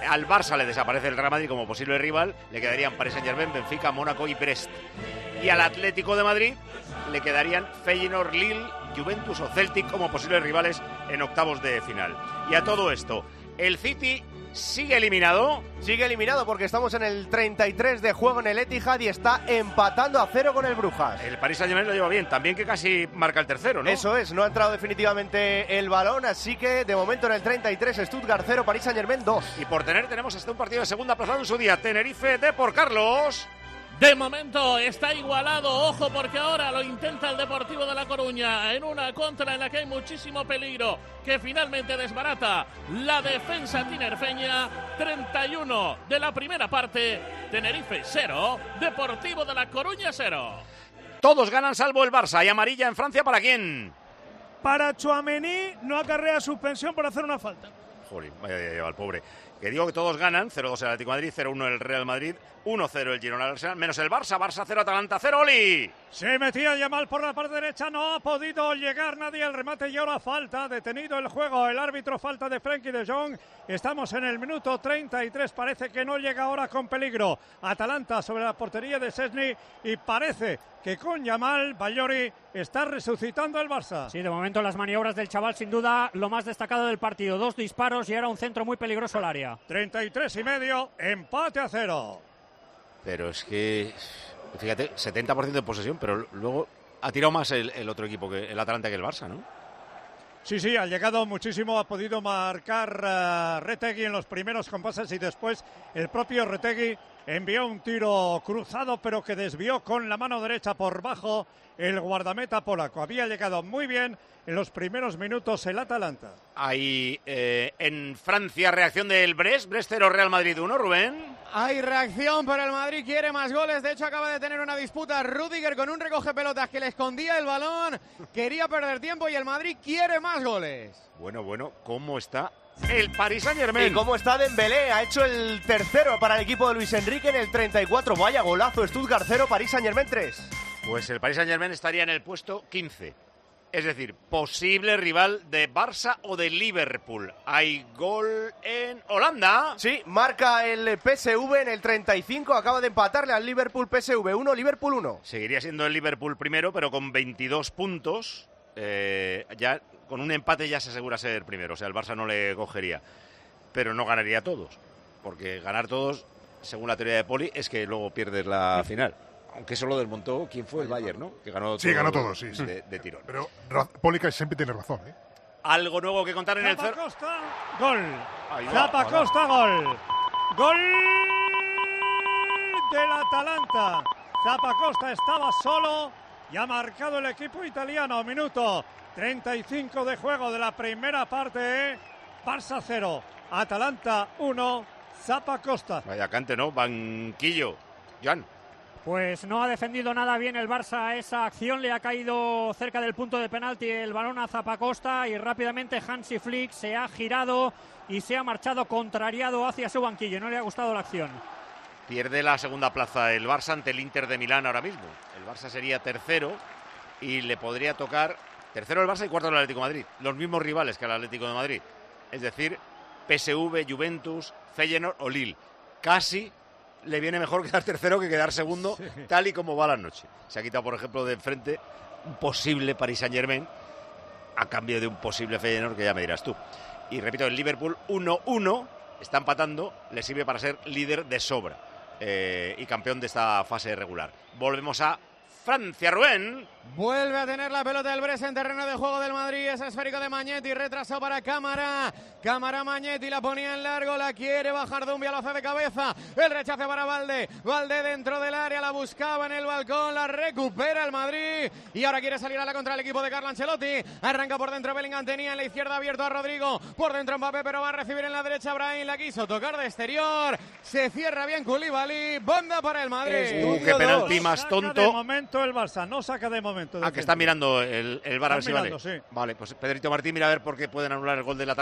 Al Barça le desaparece el Real Madrid como posible rival, le quedarían Paris Saint-Germain, Benfica, Mónaco y Brest. Y al Atlético de Madrid le quedarían Feyenoord, Lille, Juventus o Celtic como posibles rivales en octavos de final. Y a todo esto, el City sigue eliminado. Sigue eliminado porque estamos en el treinta y tres de juego en el Etihad y está empatando a cero con el Brujas. El Paris Saint-Germain lo lleva bien, también que casi marca el tercero, ¿no? Eso es, no ha entrado definitivamente el balón, así que de momento en el treinta y tres Stuttgart cero, Paris Saint-Germain dos. Y por tener tenemos hasta un partido de segunda aplazado en su día, Tenerife Depor, Carlos. De momento está igualado, ojo porque ahora lo intenta el Deportivo de La Coruña en una contra en la que hay muchísimo peligro, que finalmente desbarata la defensa tinerfeña. Treinta y uno de la primera parte, Tenerife cero, Deportivo de La Coruña cero. Todos ganan salvo el Barça. ¿Y amarilla en Francia para quién? Para Tchouaméni, no acarrea suspensión por hacer una falta. Jolín, vaya día lleva el pobre. Que digo que todos ganan, cero dos el Atlético de Madrid, cero uno el Real Madrid, uno cero el Girona, menos el Barça, Barça cero, Atalanta cero, Oli. Se metía Yamal por la parte derecha, no ha podido llegar nadie al remate y ahora falta, detenido el juego, el árbitro, falta de Frenkie de Jong. Estamos en el minuto treinta y tres, parece que no llega ahora con peligro. Atalanta sobre la portería de Szczęsny y parece que con Yamal, Baillori está resucitando el Barça. Sí, de momento las maniobras del chaval sin duda lo más destacado del partido. Dos disparos y ahora un centro muy peligroso al área. treinta y tres y medio, empate a cero. Pero es que, fíjate, setenta por ciento de posesión, pero luego ha tirado más el, el otro equipo, que el Atalanta, que el Barça, ¿no? Sí, sí, ha llegado muchísimo, ha podido marcar uh, Retegui en los primeros compases y después el propio Retegui envió un tiro cruzado, pero que desvió con la mano derecha por bajo el guardameta polaco. Había llegado muy bien en los primeros minutos el Atalanta. Hay eh, en Francia reacción del Brest, Brest cero, Real Madrid uno, Rubén. Hay reacción, pero el Madrid quiere más goles. De hecho, acaba de tener una disputa Rüdiger con un recoge pelotas que le escondía el balón. Quería perder tiempo y el Madrid quiere más goles. Bueno, bueno, ¿cómo está el Paris Saint-Germain? ¿Y cómo está Dembélé? Ha hecho el tercero para el equipo de Luis Enrique en el treinta y cuatro. Vaya golazo, Stuttgart cero, Paris Saint-Germain tres. Pues el Paris Saint-Germain estaría en el puesto quince. Es decir, posible rival de Barça o de Liverpool. Hay gol en Holanda. Sí, marca el P S V en el treinta y cinco. Acaba de empatarle al Liverpool. P S V uno, Liverpool uno. Seguiría siendo el Liverpool primero, pero con veintidós puntos. Eh, ya con un empate ya se asegura ser primero. O sea, el Barça no le cogería. Pero no ganaría a todos. Porque ganar todos, según la teoría de Poli, es que luego pierdes la final. Aunque eso lo desmontó, ¿quién fue? El Bayern, ¿no? Que ganó sí, todo, ganó todo, sí. sí. De, de tirón. Pero Pólica siempre tiene razón, ¿eh? Algo nuevo que contar en el cerro. Costa, gol. Zapa Costa, gol. Gol del Atalanta. Zapa Costa estaba solo y ha marcado el equipo italiano. Minuto treinta y cinco de juego de la primera parte. Barça cero, Atalanta uno, Zapa Costa. Vaya cante, ¿no? Banquillo. Jan. Pues no ha defendido nada bien el Barça esa acción, le ha caído cerca del punto de penalti el balón a Zappacosta y rápidamente Hansi Flick se ha girado y se ha marchado contrariado hacia su banquillo, no le ha gustado la acción. Pierde la segunda plaza el Barça ante el Inter de Milán ahora mismo. El Barça sería tercero y le podría tocar tercero el Barça y cuarto el Atlético de Madrid, los mismos rivales que el Atlético de Madrid, es decir, P S V, Juventus, Feyenoord o Lille. Casi le viene mejor quedar tercero que quedar segundo, sí. Tal y como va la noche. Se ha quitado, por ejemplo, de enfrente un posible Paris Saint-Germain a cambio de un posible Feyenoord, que ya me dirás tú. Y repito, el Liverpool uno uno está empatando, le sirve para ser líder de sobra eh, y campeón de esta fase regular. Volvemos a Francia, Rubén. Vuelve a tener la pelota del Brest en terreno de juego del Madrid. Es esférico de Magnetti, retrasado para Cámara. Cámara Magnetti la ponía en largo, la quiere bajar Dumbia, lo hace de cabeza. El rechace para Valde. Valde dentro del área, la buscaba en el balcón, la recupera el Madrid. Y ahora quiere salir a la contra el equipo de Carlo Ancelotti. Arranca por dentro Bellingham, tenía en la izquierda abierto a Rodrigo. Por dentro Mbappé, pero va a recibir en la derecha Brahim. La quiso tocar de exterior. Se cierra bien Koulibaly. Banda para el Madrid. Uh, qué penalti más tonto. De momento el Barça, no saca de momento. Ah, que está mirando el, el V A R, a ver si vale. Sí. Vale, pues Pedrito Martín, mira a ver por qué pueden anular el gol del Atalanta. Hay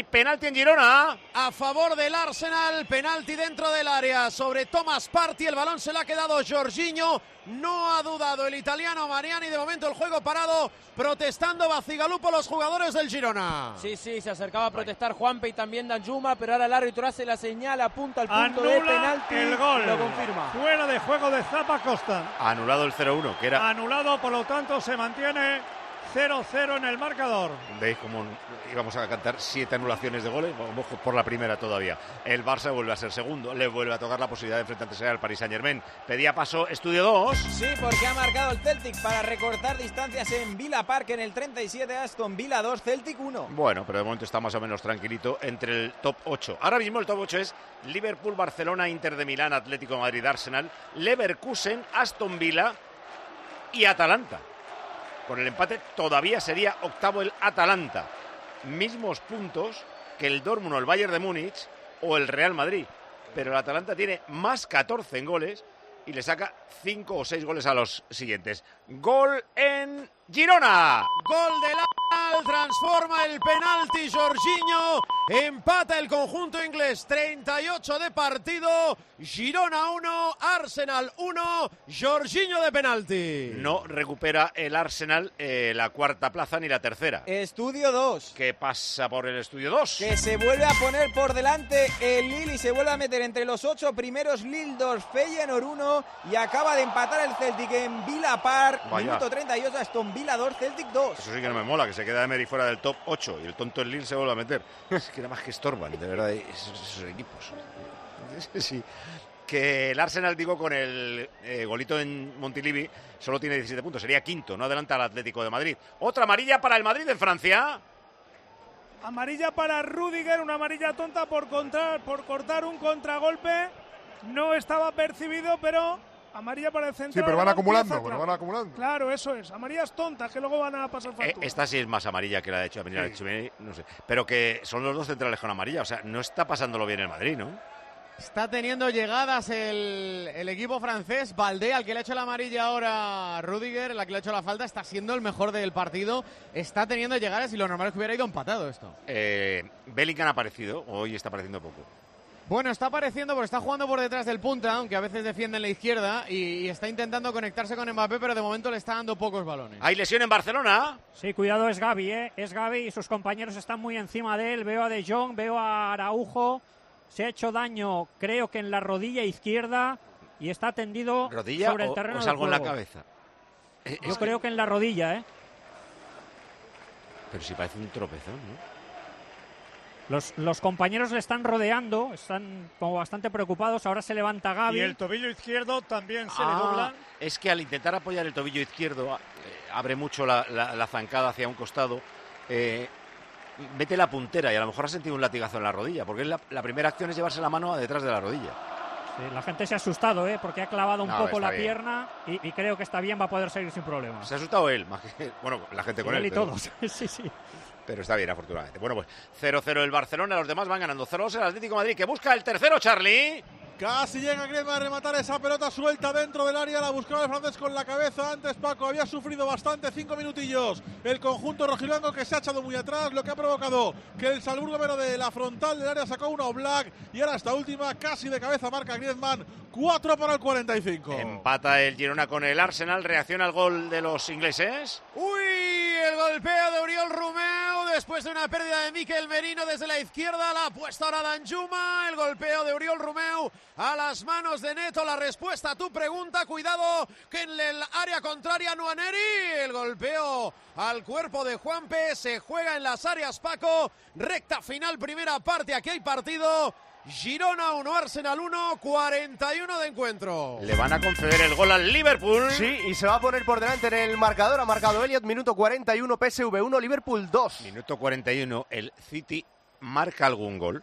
penalti en Girona. A favor del Arsenal, penalti dentro del área sobre Thomas Partey. El balón se le ha quedado Jorginho. No ha dudado el italiano Mariani. De momento el juego parado, protestando Bacigalupo los jugadores del Girona. Sí, sí, se acercaba a protestar Juanpe y también Danjuma, pero ahora el árbitro hace la señal, apunta al punto Anula de penalti. el gol. Lo confirma. Fuera de juego de Zappacosta. Anulado el cero uno, que era... Anulado, por lo tanto se mantiene cero cero en el marcador. ¿Veis cómo íbamos a cantar siete anulaciones de goles? Vamos por la primera todavía. El Barça vuelve a ser segundo, le vuelve a tocar la posibilidad de enfrentarse al Paris Saint-Germain. Pedía paso Estudio dos. Sí, porque ha marcado el Celtic para recortar distancias en Villa Park en el treinta y siete, Aston Villa dos, Celtic uno. Bueno, pero de momento está más o menos tranquilito entre el top ocho. Ahora mismo el top ocho es Liverpool, Barcelona, Inter de Milán, Atlético de Madrid, Arsenal, Leverkusen, Aston Villa y Atalanta. Con el empate todavía sería octavo el Atalanta. Mismos puntos que el Dortmund o el Bayern de Múnich o el Real Madrid. Pero el Atalanta tiene más catorce en goles y le saca cinco o seis goles a los siguientes. Gol en Girona. Gol del Arsenal, transforma el penalti Jorginho. Empata el conjunto inglés, treinta y ocho de partido. Girona uno, Arsenal uno, Jorginho de penalti. No recupera el Arsenal eh, la cuarta plaza ni la tercera. Estudio dos. ¿Qué pasa por el Estudio dos? Que se vuelve a poner por delante el Lille y se vuelve a meter entre los ocho primeros. Lille dos, Feyenoord uno y acaba de empatar el Celtic en Villa Park. Vaya. Minuto treinta y ocho, Aston Villa dos, Celtic dos. Eso sí que no me mola, que se queda Emery fuera del top ocho y el tonto el Lille se vuelve a meter. Es que nada más que estorban, de verdad, esos, esos equipos. Sí. Que el Arsenal, digo, con el eh, golito en Montilivi, solo tiene diecisiete puntos, sería quinto, no adelanta al Atlético de Madrid. Otra amarilla para el Madrid en Francia. Amarilla para Rüdiger, una amarilla tonta por, contra, por cortar un contragolpe. No estaba percibido, pero amarilla para el central. Sí, pero van acumulando, pero van acumulando. Claro, eso es. Amarillas tontas que luego van a pasar factura. Eh, esta sí es más amarilla que la de hecho sí. No sé. Pero que son los dos centrales con amarilla, o sea, no está pasándolo bien el Madrid, ¿no? Está teniendo llegadas el, el equipo francés. Valdé, al que le ha hecho la amarilla ahora Rüdiger, la que le ha hecho la falta, está siendo el mejor del partido. Está teniendo llegadas y lo normal es que hubiera ido empatado esto. Eh, Bellingham ha aparecido, hoy está apareciendo poco. Bueno, está apareciendo porque está jugando por detrás del punta, aunque a veces defiende en la izquierda, y, y está intentando conectarse con Mbappé, pero de momento le está dando pocos balones. ¿Hay lesión en Barcelona? Sí, cuidado, es Gavi, ¿eh? Es Gavi y sus compañeros están muy encima de él. Veo a De Jong, veo a Araujo. Se ha hecho daño, creo que en la rodilla izquierda, y está tendido ¿Rodilla sobre el o, terreno o es del algo en juego. la cabeza? Yo es creo que... que en la rodilla, ¿eh? Pero si parece un tropezón, ¿no? Los, los compañeros le están rodeando, están como bastante preocupados. Ahora se levanta Gavi. Y el tobillo izquierdo también se ah, le dobla. Es que al intentar apoyar el tobillo izquierdo, eh, abre mucho la, la, la zancada hacia un costado. Eh, mete la puntera y a lo mejor ha sentido un latigazo en la rodilla, porque la, la primera acción es llevarse la mano detrás de la rodilla. Sí, la gente se ha asustado, ¿eh? Porque ha clavado un no, poco la bien. pierna y, y creo que está bien, va a poder seguir sin problemas. Se ha asustado él, más que, bueno, la gente sí, con él. él y pero, todos, sí, sí. Pero está bien, afortunadamente. Bueno, pues cero cero el Barcelona, los demás van ganando. cero dos el Atlético de Madrid, que busca el tercero, Charlie. Casi llega Griezmann a rematar esa pelota suelta dentro del área, la buscaba el francés con la cabeza. Antes Paco había sufrido bastante, cinco minutillos. El conjunto rojiblanco que se ha echado muy atrás, lo que ha provocado que el salbúrgomero de la frontal del área sacó una Oblak y ahora esta última casi de cabeza marca Griezmann, cuatro para el cuarenta y cinco. Empata el Girona con el Arsenal, reacciona al gol de los ingleses. Uy, el golpeo de Oriol Romeu después de una pérdida de Mikel Merino desde la izquierda, la ha puesto ahora Danjuma, el golpeo de Oriol Romeu a las manos de Neto, la respuesta a tu pregunta, cuidado que en el área contraria Nwaneri, el golpeo al cuerpo de Juanpe, se juega en las áreas Paco, recta final, primera parte, aquí hay partido, Girona uno, Arsenal uno, cuarenta y uno de encuentro. Le van a conceder el gol al Liverpool. Sí, y se va a poner por delante en el marcador, ha marcado Elliot, minuto cuarenta y uno, P S V uno, Liverpool dos. Minuto cuarenta y uno, el City marca algún gol.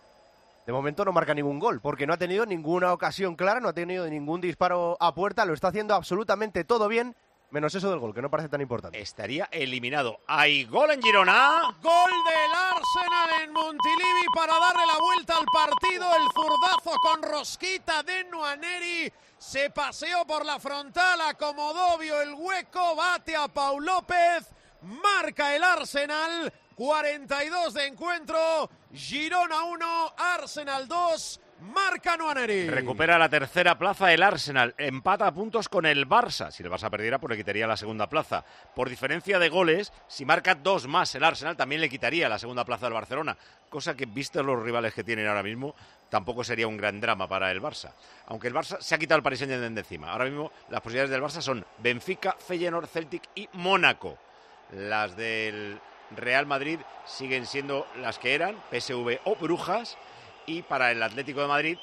De momento no marca ningún gol, porque no ha tenido ninguna ocasión clara, no ha tenido ningún disparo a puerta, lo está haciendo absolutamente todo bien, menos eso del gol, que no parece tan importante. Estaría eliminado. ¿Hay gol en Girona? Gol del Arsenal en Montilivi para darle la vuelta al partido, el zurdazo con rosquita de Nwaneri, se paseó por la frontal, acomodó, vio el hueco, bate a Pau López, marca el Arsenal. cuarenta y dos de encuentro. Girona uno, Arsenal dos. Marca Nuaneri. Recupera la tercera plaza el Arsenal. Empata a puntos con el Barça. Si el Barça perdiera, pues le quitaría la segunda plaza. Por diferencia de goles, si marca dos más el Arsenal, también le quitaría la segunda plaza al Barcelona. Cosa que, visto los rivales que tienen ahora mismo, tampoco sería un gran drama para el Barça. Aunque el Barça se ha quitado el Paris Saint-Germain de encima. Ahora mismo las posibilidades del Barça son Benfica, Feyenoord, Celtic y Mónaco. Las del Real Madrid siguen siendo las que eran, P S V o Brujas. Y para el Atlético de Madrid,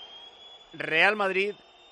Real Madrid,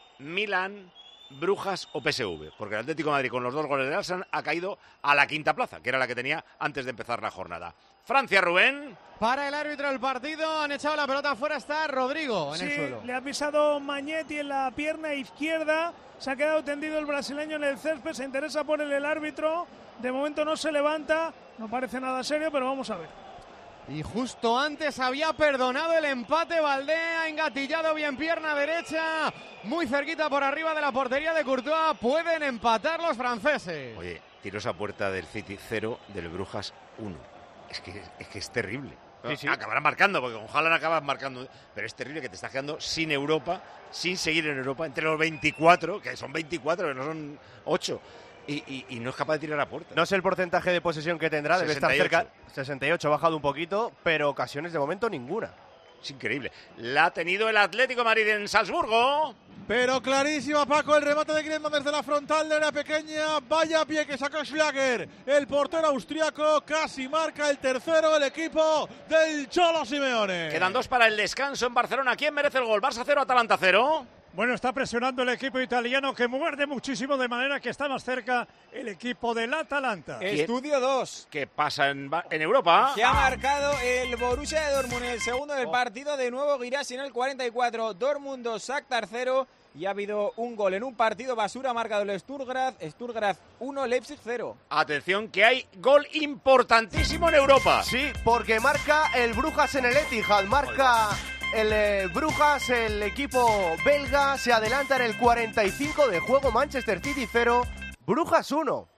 Milán, Brujas o P S V. Porque el Atlético de Madrid, con los dos goles de Arsenal, ha caído a la quinta plaza, que era la que tenía antes de empezar la jornada. Francia, Rubén. Para el árbitro del partido, han echado la pelota afuera, está Rodrigo en sí, el suelo. Le ha pisado Magnetti en la pierna izquierda, se ha quedado tendido el brasileño en el césped, se interesa por él el árbitro, de momento no se levanta, no parece nada serio, pero vamos a ver. Y justo antes había perdonado el empate, Valdé ha engatillado bien pierna derecha, muy cerquita por arriba de la portería de Courtois, pueden empatar los franceses. Oye, tiros a puerta del City cero, del Brujas uno. Es que es, que es terrible. Sí, sí. Acabarán marcando, porque con Haaland acabas marcando, pero es terrible que te estás quedando sin Europa, sin seguir en Europa, entre los veinticuatro, que son veinticuatro, que no son ocho. Y, y, y no es capaz de tirar a puerta. No sé el porcentaje de posesión que tendrá, debe sesenta y ocho. estar cerca. sesenta y ocho, ha bajado un poquito, pero ocasiones de momento ninguna. Es increíble. La ha tenido el Atlético de Madrid en Salzburgo. Pero clarísima, Paco, el remate de Griezmann desde la frontal de área pequeña. Vaya pie que sacó Schlager. El portero austriaco casi marca el tercero, el equipo del Cholo Simeone. Quedan dos para el descanso en Barcelona. ¿Quién merece el gol? Barça cero, Atalanta cero. Bueno, está presionando el equipo italiano que muerde muchísimo, de manera que está más cerca el equipo del Atalanta. Estudio dos. ¿Qué pasa en, en Europa? Que ha marcado el Borussia de Dortmund en el segundo del partido. De nuevo Guirassy en el cuarenta y cuatro. Dortmund dos, Shakhtar cero. Y ha habido un gol en un partido basura. Ha marcado el Sturm Graz. Sturm Graz uno, Leipzig cero. Atención que hay gol importantísimo en Europa. Sí, porque marca el Brujas en el Etihad. Marca el eh, Brujas, el equipo belga, se adelanta en el cuarenta y cinco de juego. Manchester City cero, Brujas uno.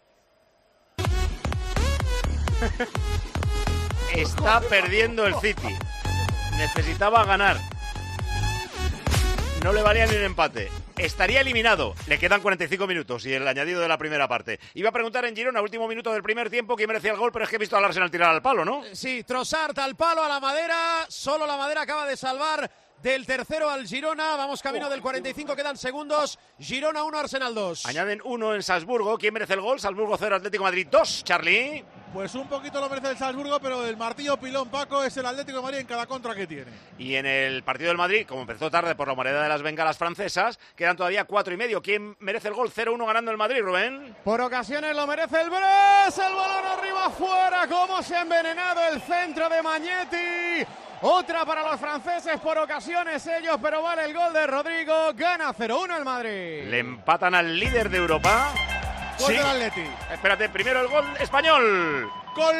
Está perdiendo el City. Necesitaba ganar. No le valía ni un empate. Estaría eliminado. Le quedan cuarenta y cinco minutos y el añadido de la primera parte. Iba a preguntar en Girona, último minuto del primer tiempo, quién merecía el gol, pero es que he visto al Arsenal tirar al palo, ¿no? Sí, Trossard al palo, a la madera. Solo la madera acaba de salvar del tercero al Girona. Vamos camino del cuarenta y cinco, quedan segundos. Girona uno, Arsenal dos. Añaden uno en Salzburgo. ¿Quién merece el gol? Salzburgo cero, Atlético de Madrid dos. Charlie. Pues un poquito lo merece el Salzburgo, pero el martillo pilón, Paco, es el Atlético de Madrid en cada contra que tiene. Y en el partido del Madrid, como empezó tarde por la humareda de las bengalas francesas, quedan todavía cuatro y medio. ¿Quién merece el gol? cero uno ganando el Madrid, Rubén. Por ocasiones lo merece el Brest. El balón arriba afuera. ¿Cómo se ha envenenado el centro de Magnetti? Otra para los franceses, por ocasiones ellos, pero vale el gol de Rodrigo. Gana cero uno el Madrid. Le empatan al líder de Europa. Gol del Atleti. Espérate, primero el gol español. Gol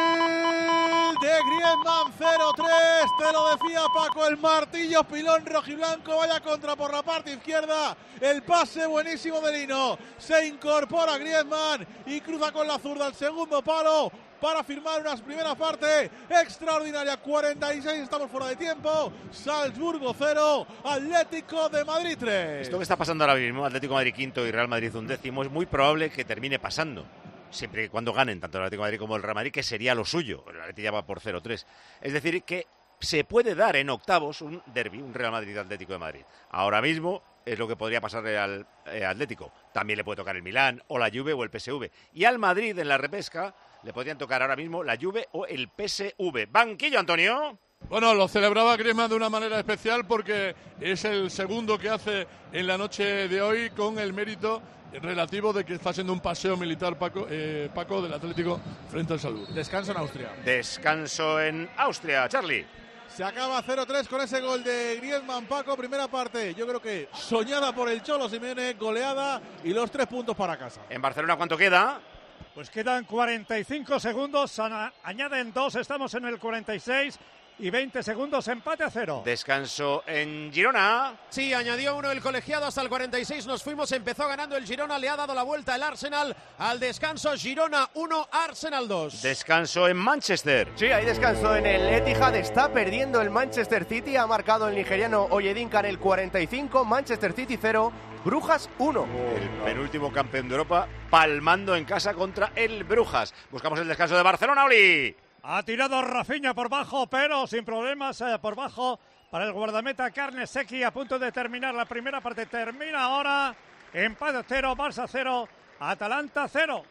de Griezmann, cero tres. Te lo decía, Paco, el martillo pilón rojiblanco. Vaya contra por la parte izquierda. El pase buenísimo de Lino. Se incorpora Griezmann y cruza con la zurda el segundo palo para firmar una primera parte extraordinaria. cuarenta y seis, estamos fuera de tiempo. Salzburgo cero, Atlético de Madrid tres. Esto que está pasando ahora mismo, Atlético de Madrid quinto y Real Madrid undécimo, es muy probable que termine pasando. Siempre y cuando ganen tanto el Atlético de Madrid como el Real Madrid, que sería lo suyo. El Atlético ya va por cero tres. Es decir, que se puede dar en octavos un derbi, un Real Madrid-Atlético de Madrid. Ahora mismo es lo que podría pasarle al eh, Atlético. También le puede tocar el Milán, o la Juve, o el P S V. Y al Madrid, en la repesca, le podrían tocar ahora mismo la Juve o el P S V. Banquillo, Antonio. Bueno, lo celebraba Griezmann de una manera especial porque es el segundo que hace en la noche de hoy, con el mérito relativo de que está haciendo un paseo militar, Paco, eh, Paco del Atlético frente al Salud. Descanso en Austria. Descanso en Austria, Charlie. Se acaba cero tres con ese gol de Griezmann, Paco. Primera parte, yo creo que soñada por el Cholo Simeone, goleada y los tres puntos para casa. ¿En Barcelona cuánto queda? Pues quedan cuarenta y cinco segundos, añaden dos, estamos en el cuarenta y seis. y veinte segundos, empate a cero. Descanso en Girona. Sí, añadió uno el colegiado hasta el cuarenta y seis, nos fuimos, empezó ganando el Girona, le ha dado la vuelta el Arsenal al descanso. Girona uno, Arsenal dos. Descanso en Manchester. Sí, hay descanso en el Etihad, está perdiendo el Manchester City, ha marcado el nigeriano Oyedinka en el cuarenta y cinco, Manchester City cero, Brujas uno. El penúltimo campeón de Europa palmando en casa contra el Brujas. Buscamos el descanso de Barcelona, Oli. Ha tirado Rafinha por bajo, pero sin problemas eh, por bajo para el guardameta Carnesecchi, a punto de terminar la primera parte. Termina ahora, empate cero, Barça cero, Atalanta cero.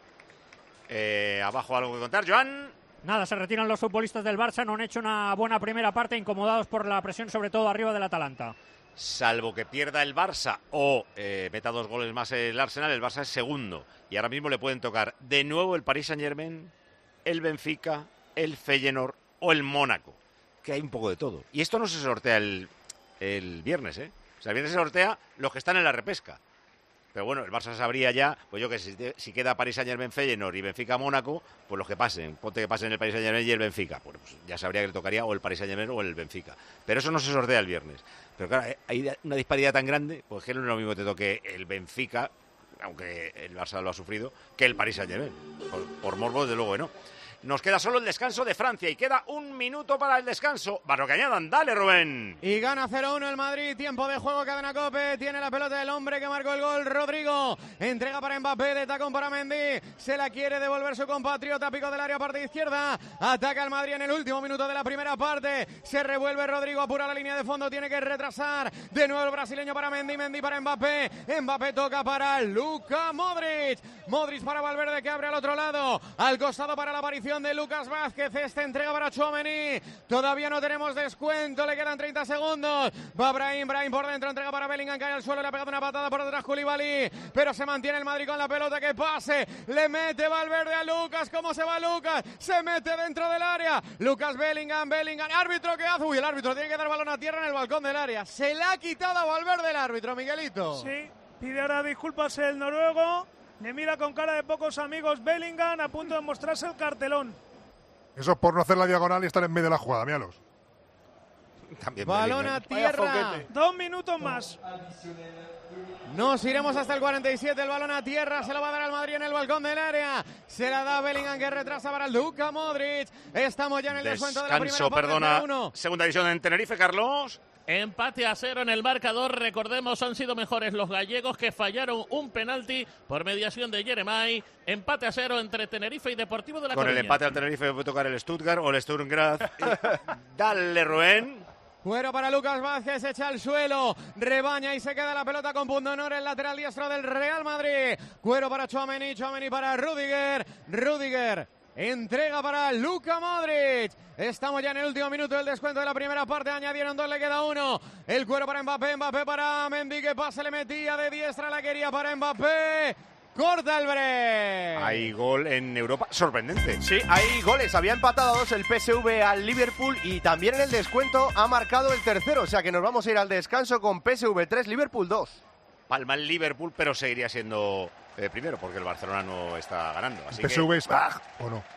Eh, abajo algo que contar, Joan. Nada, se retiran los futbolistas del Barça, no han hecho una buena primera parte, incomodados por la presión, sobre todo arriba del Atalanta. Salvo que pierda el Barça o eh, meta dos goles más el Arsenal, el Barça es segundo. Y ahora mismo le pueden tocar de nuevo el Paris Saint-Germain, el Benfica, el Feyenoord o el Mónaco. Que hay un poco de todo. Y esto no se sortea el, el viernes, ¿eh? O sea, el viernes se sortea los que están en la repesca. Pero bueno, el Barça sabría ya, pues yo que sé, si, si queda Paris Saint-Germain, Feyenoord y Benfica, Mónaco, pues los que pasen. Ponte que pasen el Paris Saint-Germain y el Benfica. Pues, pues ya sabría que le tocaría o el Paris Saint-Germain o el Benfica. Pero eso no se sortea el viernes. Pero claro, hay una disparidad tan grande, pues que no es lo mismo que te toque el Benfica, aunque el Barça lo ha sufrido, que el Paris Saint-Germain. Por, por morbo, desde luego, ¿no? Nos queda solo el descanso de Francia y queda un minuto para el descanso. Para lo que añadan, dale, Rubén. Y gana cero uno el Madrid, tiempo de juego, cadena COPE, tiene la pelota el hombre que marcó el gol, Rodrigo. Entrega para Mbappé, de tacón para Mendy, se la quiere devolver su compatriota, pico del área, parte izquierda. Ataca el Madrid en el último minuto de la primera parte, se revuelve Rodrigo, apura la línea de fondo, tiene que retrasar. De nuevo el brasileño para Mendy, Mendy para Mbappé. Mbappé toca para Luka Modric. Modric para Valverde, que abre al otro lado, al costado para la aparición de Lucas Vázquez, esta entrega para Tchouaméni, todavía no tenemos descuento, le quedan treinta segundos, va Brahim, Brahim por dentro, entrega para Bellingham, cae al suelo, le ha pegado una patada por detrás Koulibaly, pero se mantiene el Madrid con la pelota, que pase, le mete Valverde a Lucas, ¿cómo se va Lucas? Se mete dentro del área, Lucas Bellingham, Bellingham, árbitro, ¿qué hace? Uy, el árbitro tiene que dar balón a tierra en el balcón del área, se le ha quitado a Valverde el árbitro, Miguelito. Sí, pide ahora disculpas el noruego. Le mira con cara de pocos amigos Bellingham, a punto de mostrarse el cartelón. Eso es por no hacer la diagonal y estar en medio de la jugada, míralos. También balón a tierra. Dos minutos más. Nos iremos hasta el cuarenta y siete, el balón a tierra, se lo va a dar al Madrid en el balcón del área. Se la da Bellingham, que retrasa para Luka Modric. Estamos ya en el descuento de la primera parte. Perdona, uno. Segunda división en Tenerife, Carlos. Empate a cero en el marcador. Recordemos, han sido mejores los gallegos, que fallaron un penalti por mediación de Jeremai. Empate a cero entre Tenerife y Deportivo de la Con Coruña. el empate al Tenerife puede tocar el Stuttgart o el Sturm Graz. Dale, Rubén. Cuero para Lucas Vázquez, se echa al suelo, rebaña y se queda la pelota con pundonor, el lateral diestro del Real Madrid. Cuero para Tchouaméni, Tchouaméni para Rüdiger, Rüdiger entrega para Luka Modric. Estamos ya en el último minuto del descuento de la primera parte, añadieron dos, le queda uno. El cuero para Mbappé, Mbappé para Mendy, que pase le metía de diestra, la quería para Mbappé. Corta el break. Hay gol en Europa, sorprendente. Sí, hay goles. Había empatado a dos el P S V al Liverpool y también en el descuento ha marcado el tercero. O sea que nos vamos a ir al descanso con P S V tres, Liverpool dos. Palma el Liverpool, pero seguiría siendo eh, primero porque el Barcelona no está ganando. Así ¿P S V que... es baja o no?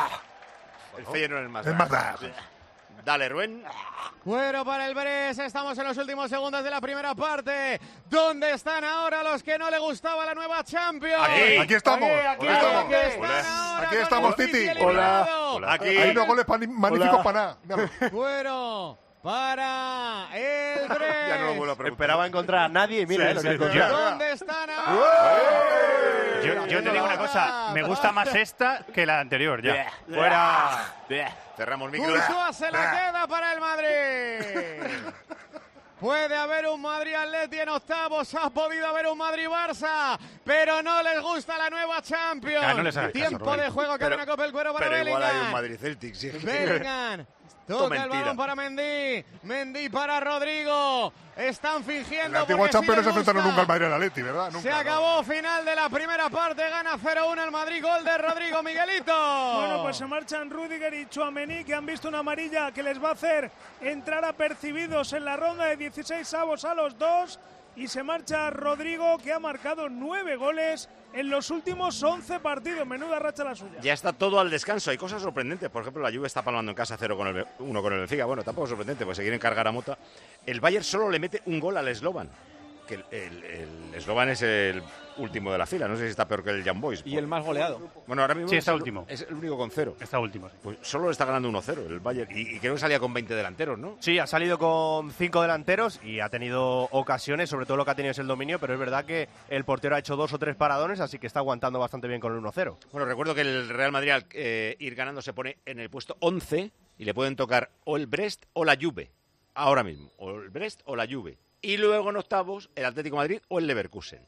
El Feyenoord es más Es más baja. Dale, Rubén. Cuero para el Brest, estamos en los últimos segundos de la primera parte. ¿Dónde están ahora los que no le gustaba la nueva Champions? Aquí, aquí estamos. Aquí, aquí, Hola. aquí están ahora Aquí con estamos, el Titi. City Hola. eliminado. Hola. Aquí. Hay unos goles pan- magníficos para nada. Míralo. Cuero para el Brest. Ya no lo vuelvo a preguntar. Esperaba encontrar a nadie y mira Sí, eh, lo sí, que ha sí. encontrado. ¿Dónde están ahora? Yo, yo te digo una cosa, me gusta más esta que la anterior ya. Fuera. Cerramos micro. Courtois se la queda para el Madrid. Puede haber un Madrid-Atleti en octavos, ha podido haber un Madrid-Barça, pero no les gusta la nueva Champions. Ah, no les hagas caso, Tiempo Rubén. de juego, cadena Copa, el cuero para Pero igual hay un Bellingham. Madrid-Celtic, sí. Bellingham. Toca el balón para Mendy. Mendy para Rodrigo. Están fingiendo. En la antigua porque Champions sí no se les enfrentaron gusta. nunca al Madrid y al Atleti, ¿verdad? Nunca, Se no. acabó, final de la primera parte, gana cero uno el Madrid, gol de Rodrigo, Miguelito. Bueno, pues se marchan Rüdiger y Tchouaméni, que han visto una amarilla que les va a hacer entrar apercibidos en la ronda de dieciséis avos a los dos. y se marcha Rodrigo, que ha marcado nueve goles en los últimos once partidos. Menuda racha la suya. Ya está todo al descanso. Hay cosas sorprendentes. Por ejemplo, la Juve está palmando en casa cero con el uno con el Benfica. Bueno, tampoco es sorprendente, porque se quieren cargar a Mota. El Bayern solo le mete un gol al Slovan. Que el, el, el Slovan es el último de la fila. No sé si está peor que el Young Boys. Y el más goleado. Bueno, ahora mismo sí, está es el, último. Es el único con cero. Está último. Sí. Pues solo le está ganando uno cero el Bayern. Y, y creo que salía con veinte delanteros, ¿no? Sí, ha salido con cinco delanteros y ha tenido ocasiones. Sobre todo lo que ha tenido es el dominio, pero es verdad que el portero ha hecho dos o tres paradones, así que está aguantando bastante bien con el uno cero. Bueno, recuerdo que el Real Madrid al eh, ir ganando se pone en el puesto once y le pueden tocar o el Brest o la Juve. Ahora mismo. O el Brest o la Juve. Y luego en octavos el Atlético de Madrid o el Leverkusen.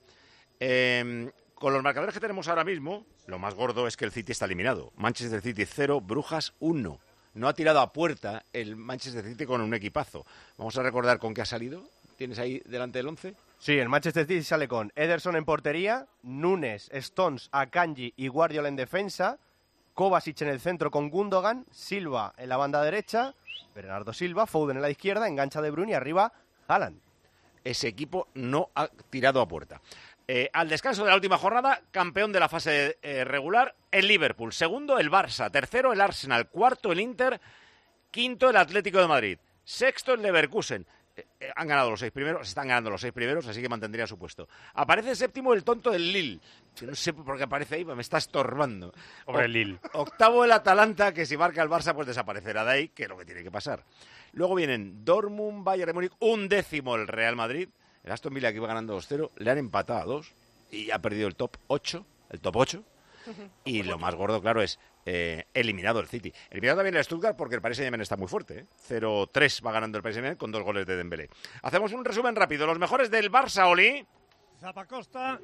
Eh, con los marcadores que tenemos ahora mismo, lo más gordo es que el City está eliminado. Manchester City cero, Brujas uno. No ha tirado a puerta el Manchester City con un equipazo. Vamos a recordar con qué ha salido. ¿Tienes ahí delante del once? Sí, el Manchester City sale con Ederson en portería, Núñez, Stones, Akanji y Guardiola en defensa, Kovacic en el centro con Gundogan, Silva en la banda derecha, Bernardo Silva, Foden en la izquierda, engancha De Bruyne y arriba Haaland. Ese equipo no ha tirado a puerta. Eh, al descanso de la última jornada, campeón de la fase eh, regular, el Liverpool. Segundo, el Barça. Tercero, el Arsenal. Cuarto, el Inter. Quinto, el Atlético de Madrid. Sexto, el Leverkusen. Eh, eh, han ganado los seis primeros, están ganando los seis primeros, así que mantendría su puesto. Aparece séptimo el tonto del Lille. Yo no sé por qué aparece ahí, me está estorbando. Pobre el Lille. Octavo el Atalanta, que si marca el Barça, pues desaparecerá de ahí, que es lo que tiene que pasar. Luego vienen Dortmund, Bayern de Múnich, un décimo el Real Madrid. El Aston Villa, que iba ganando dos cero, le han empatado a dos y ha perdido el top ocho, el top ocho. Y lo más gordo, claro, es eh, eliminado el City. Eliminado también el Stuttgart porque el Paris Saint-Germain está muy fuerte. ¿eh? cero tres va ganando el Paris Saint-Germain con dos goles de Dembélé. Hacemos un resumen rápido. Los mejores del Barça, Oli. Zappacosta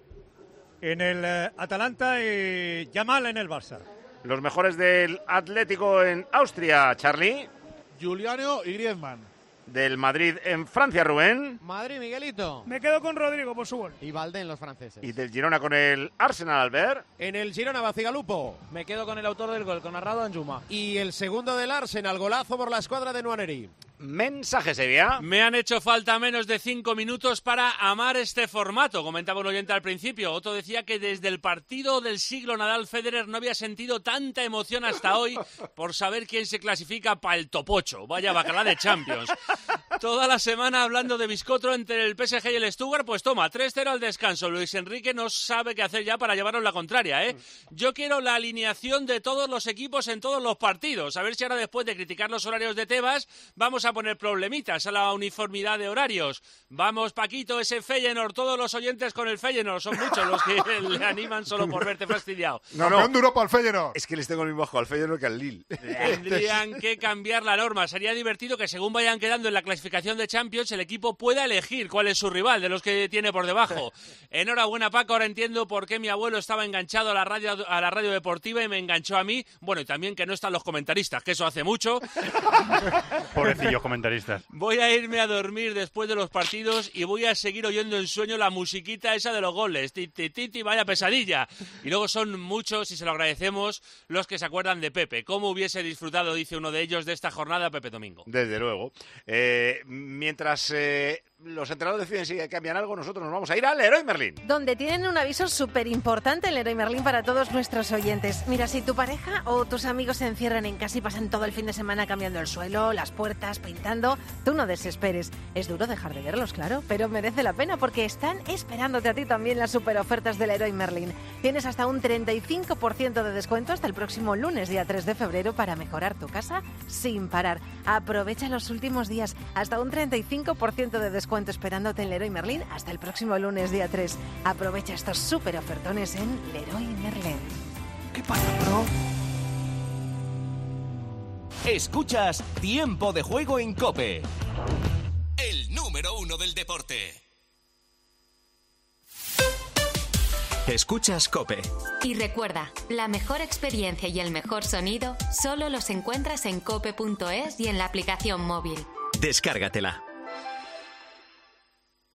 en el eh, Atalanta y Yamal en el Barça. Los mejores del Atlético en Austria, Charlie. Giuliano y Griezmann. Del Madrid en Francia, Rubén. Madrid, Miguelito. Me quedo con Rodrigo por su gol. Y Valdé en los franceses. Y del Girona con el Arsenal, Albert. En el Girona, Bacigalupo. Me quedo con el autor del gol, con Narrado Anjuma. Y el segundo del Arsenal, golazo por la escuadra de Nuaneri. Mensaje, Sevilla. Me han hecho falta menos de cinco minutos para amar este formato, comentaba un oyente al principio. Otro decía que desde el partido del siglo Nadal-Federer no había sentido tanta emoción hasta hoy por saber quién se clasifica para el top ocho. Vaya bacalá de Champions. Toda la semana hablando de biscotro entre el P S G y el Stuttgart, pues toma, tres cero al descanso. Luis Enrique no sabe qué hacer ya para llevarnos la contraria, ¿eh? Yo quiero la alineación de todos los equipos en todos los partidos. A ver si ahora, después de criticar los horarios de Tebas, vamos a poner problemitas a la uniformidad de horarios. Vamos, Paquito, ese Feyenoord, todos los oyentes con el Feyenoord, son muchos los que le animan solo por verte fastidiado. No, no. de Europa al Feyenoord. Es que les tengo el mismo ojo al Feyenoord que al Lille. Tendrían que cambiar la norma. Sería divertido que según vayan quedando en la clasificación de Champions, el equipo pueda elegir cuál es su rival de los que tiene por debajo. Enhorabuena, Paco, ahora entiendo por qué mi abuelo estaba enganchado a la radio, a la radio deportiva y me enganchó a mí. Bueno, y también que no están los comentaristas, que eso hace mucho. Pobrecillos comentaristas. Voy a irme a dormir después de los partidos y voy a seguir oyendo en sueño la musiquita esa de los goles. Titi, titi, vaya pesadilla. Y luego son muchos, y se lo agradecemos, los que se acuerdan de Pepe. ¿Cómo hubiese disfrutado, dice uno de ellos, de esta jornada, Pepe Domingo? Desde luego. Eh, mientras eh, los entrenadores deciden si cambian algo, nosotros nos vamos a ir al Leroy Merlin. Donde tienen un aviso súper importante el Leroy Merlin para todos nuestros oyentes. Mira, si tu pareja o tus amigos se encierran en casa y pasan todo el fin de semana cambiando el suelo, las puertas, pintando, tú no desesperes. Es duro dejar de verlos, claro, pero merece la pena porque están esperándote a ti también las super ofertas del Leroy Merlin. Tienes hasta un treinta y cinco por ciento de descuento hasta el próximo lunes, día tres de febrero, para mejorar tu casa sin parar. Aprovecha los últimos días, hasta un treinta y cinco por ciento de descuento esperándote en Leroy Merlin hasta el próximo lunes, día tres. Aprovecha estos super ofertones en Leroy Merlin. ¿Qué pasa, bro? Escuchas Tiempo de Juego en COPE, el número uno del deporte. Escuchas COPE. Y recuerda, la mejor experiencia y el mejor sonido solo los encuentras en cope punto es y en la aplicación móvil. Descárgatela.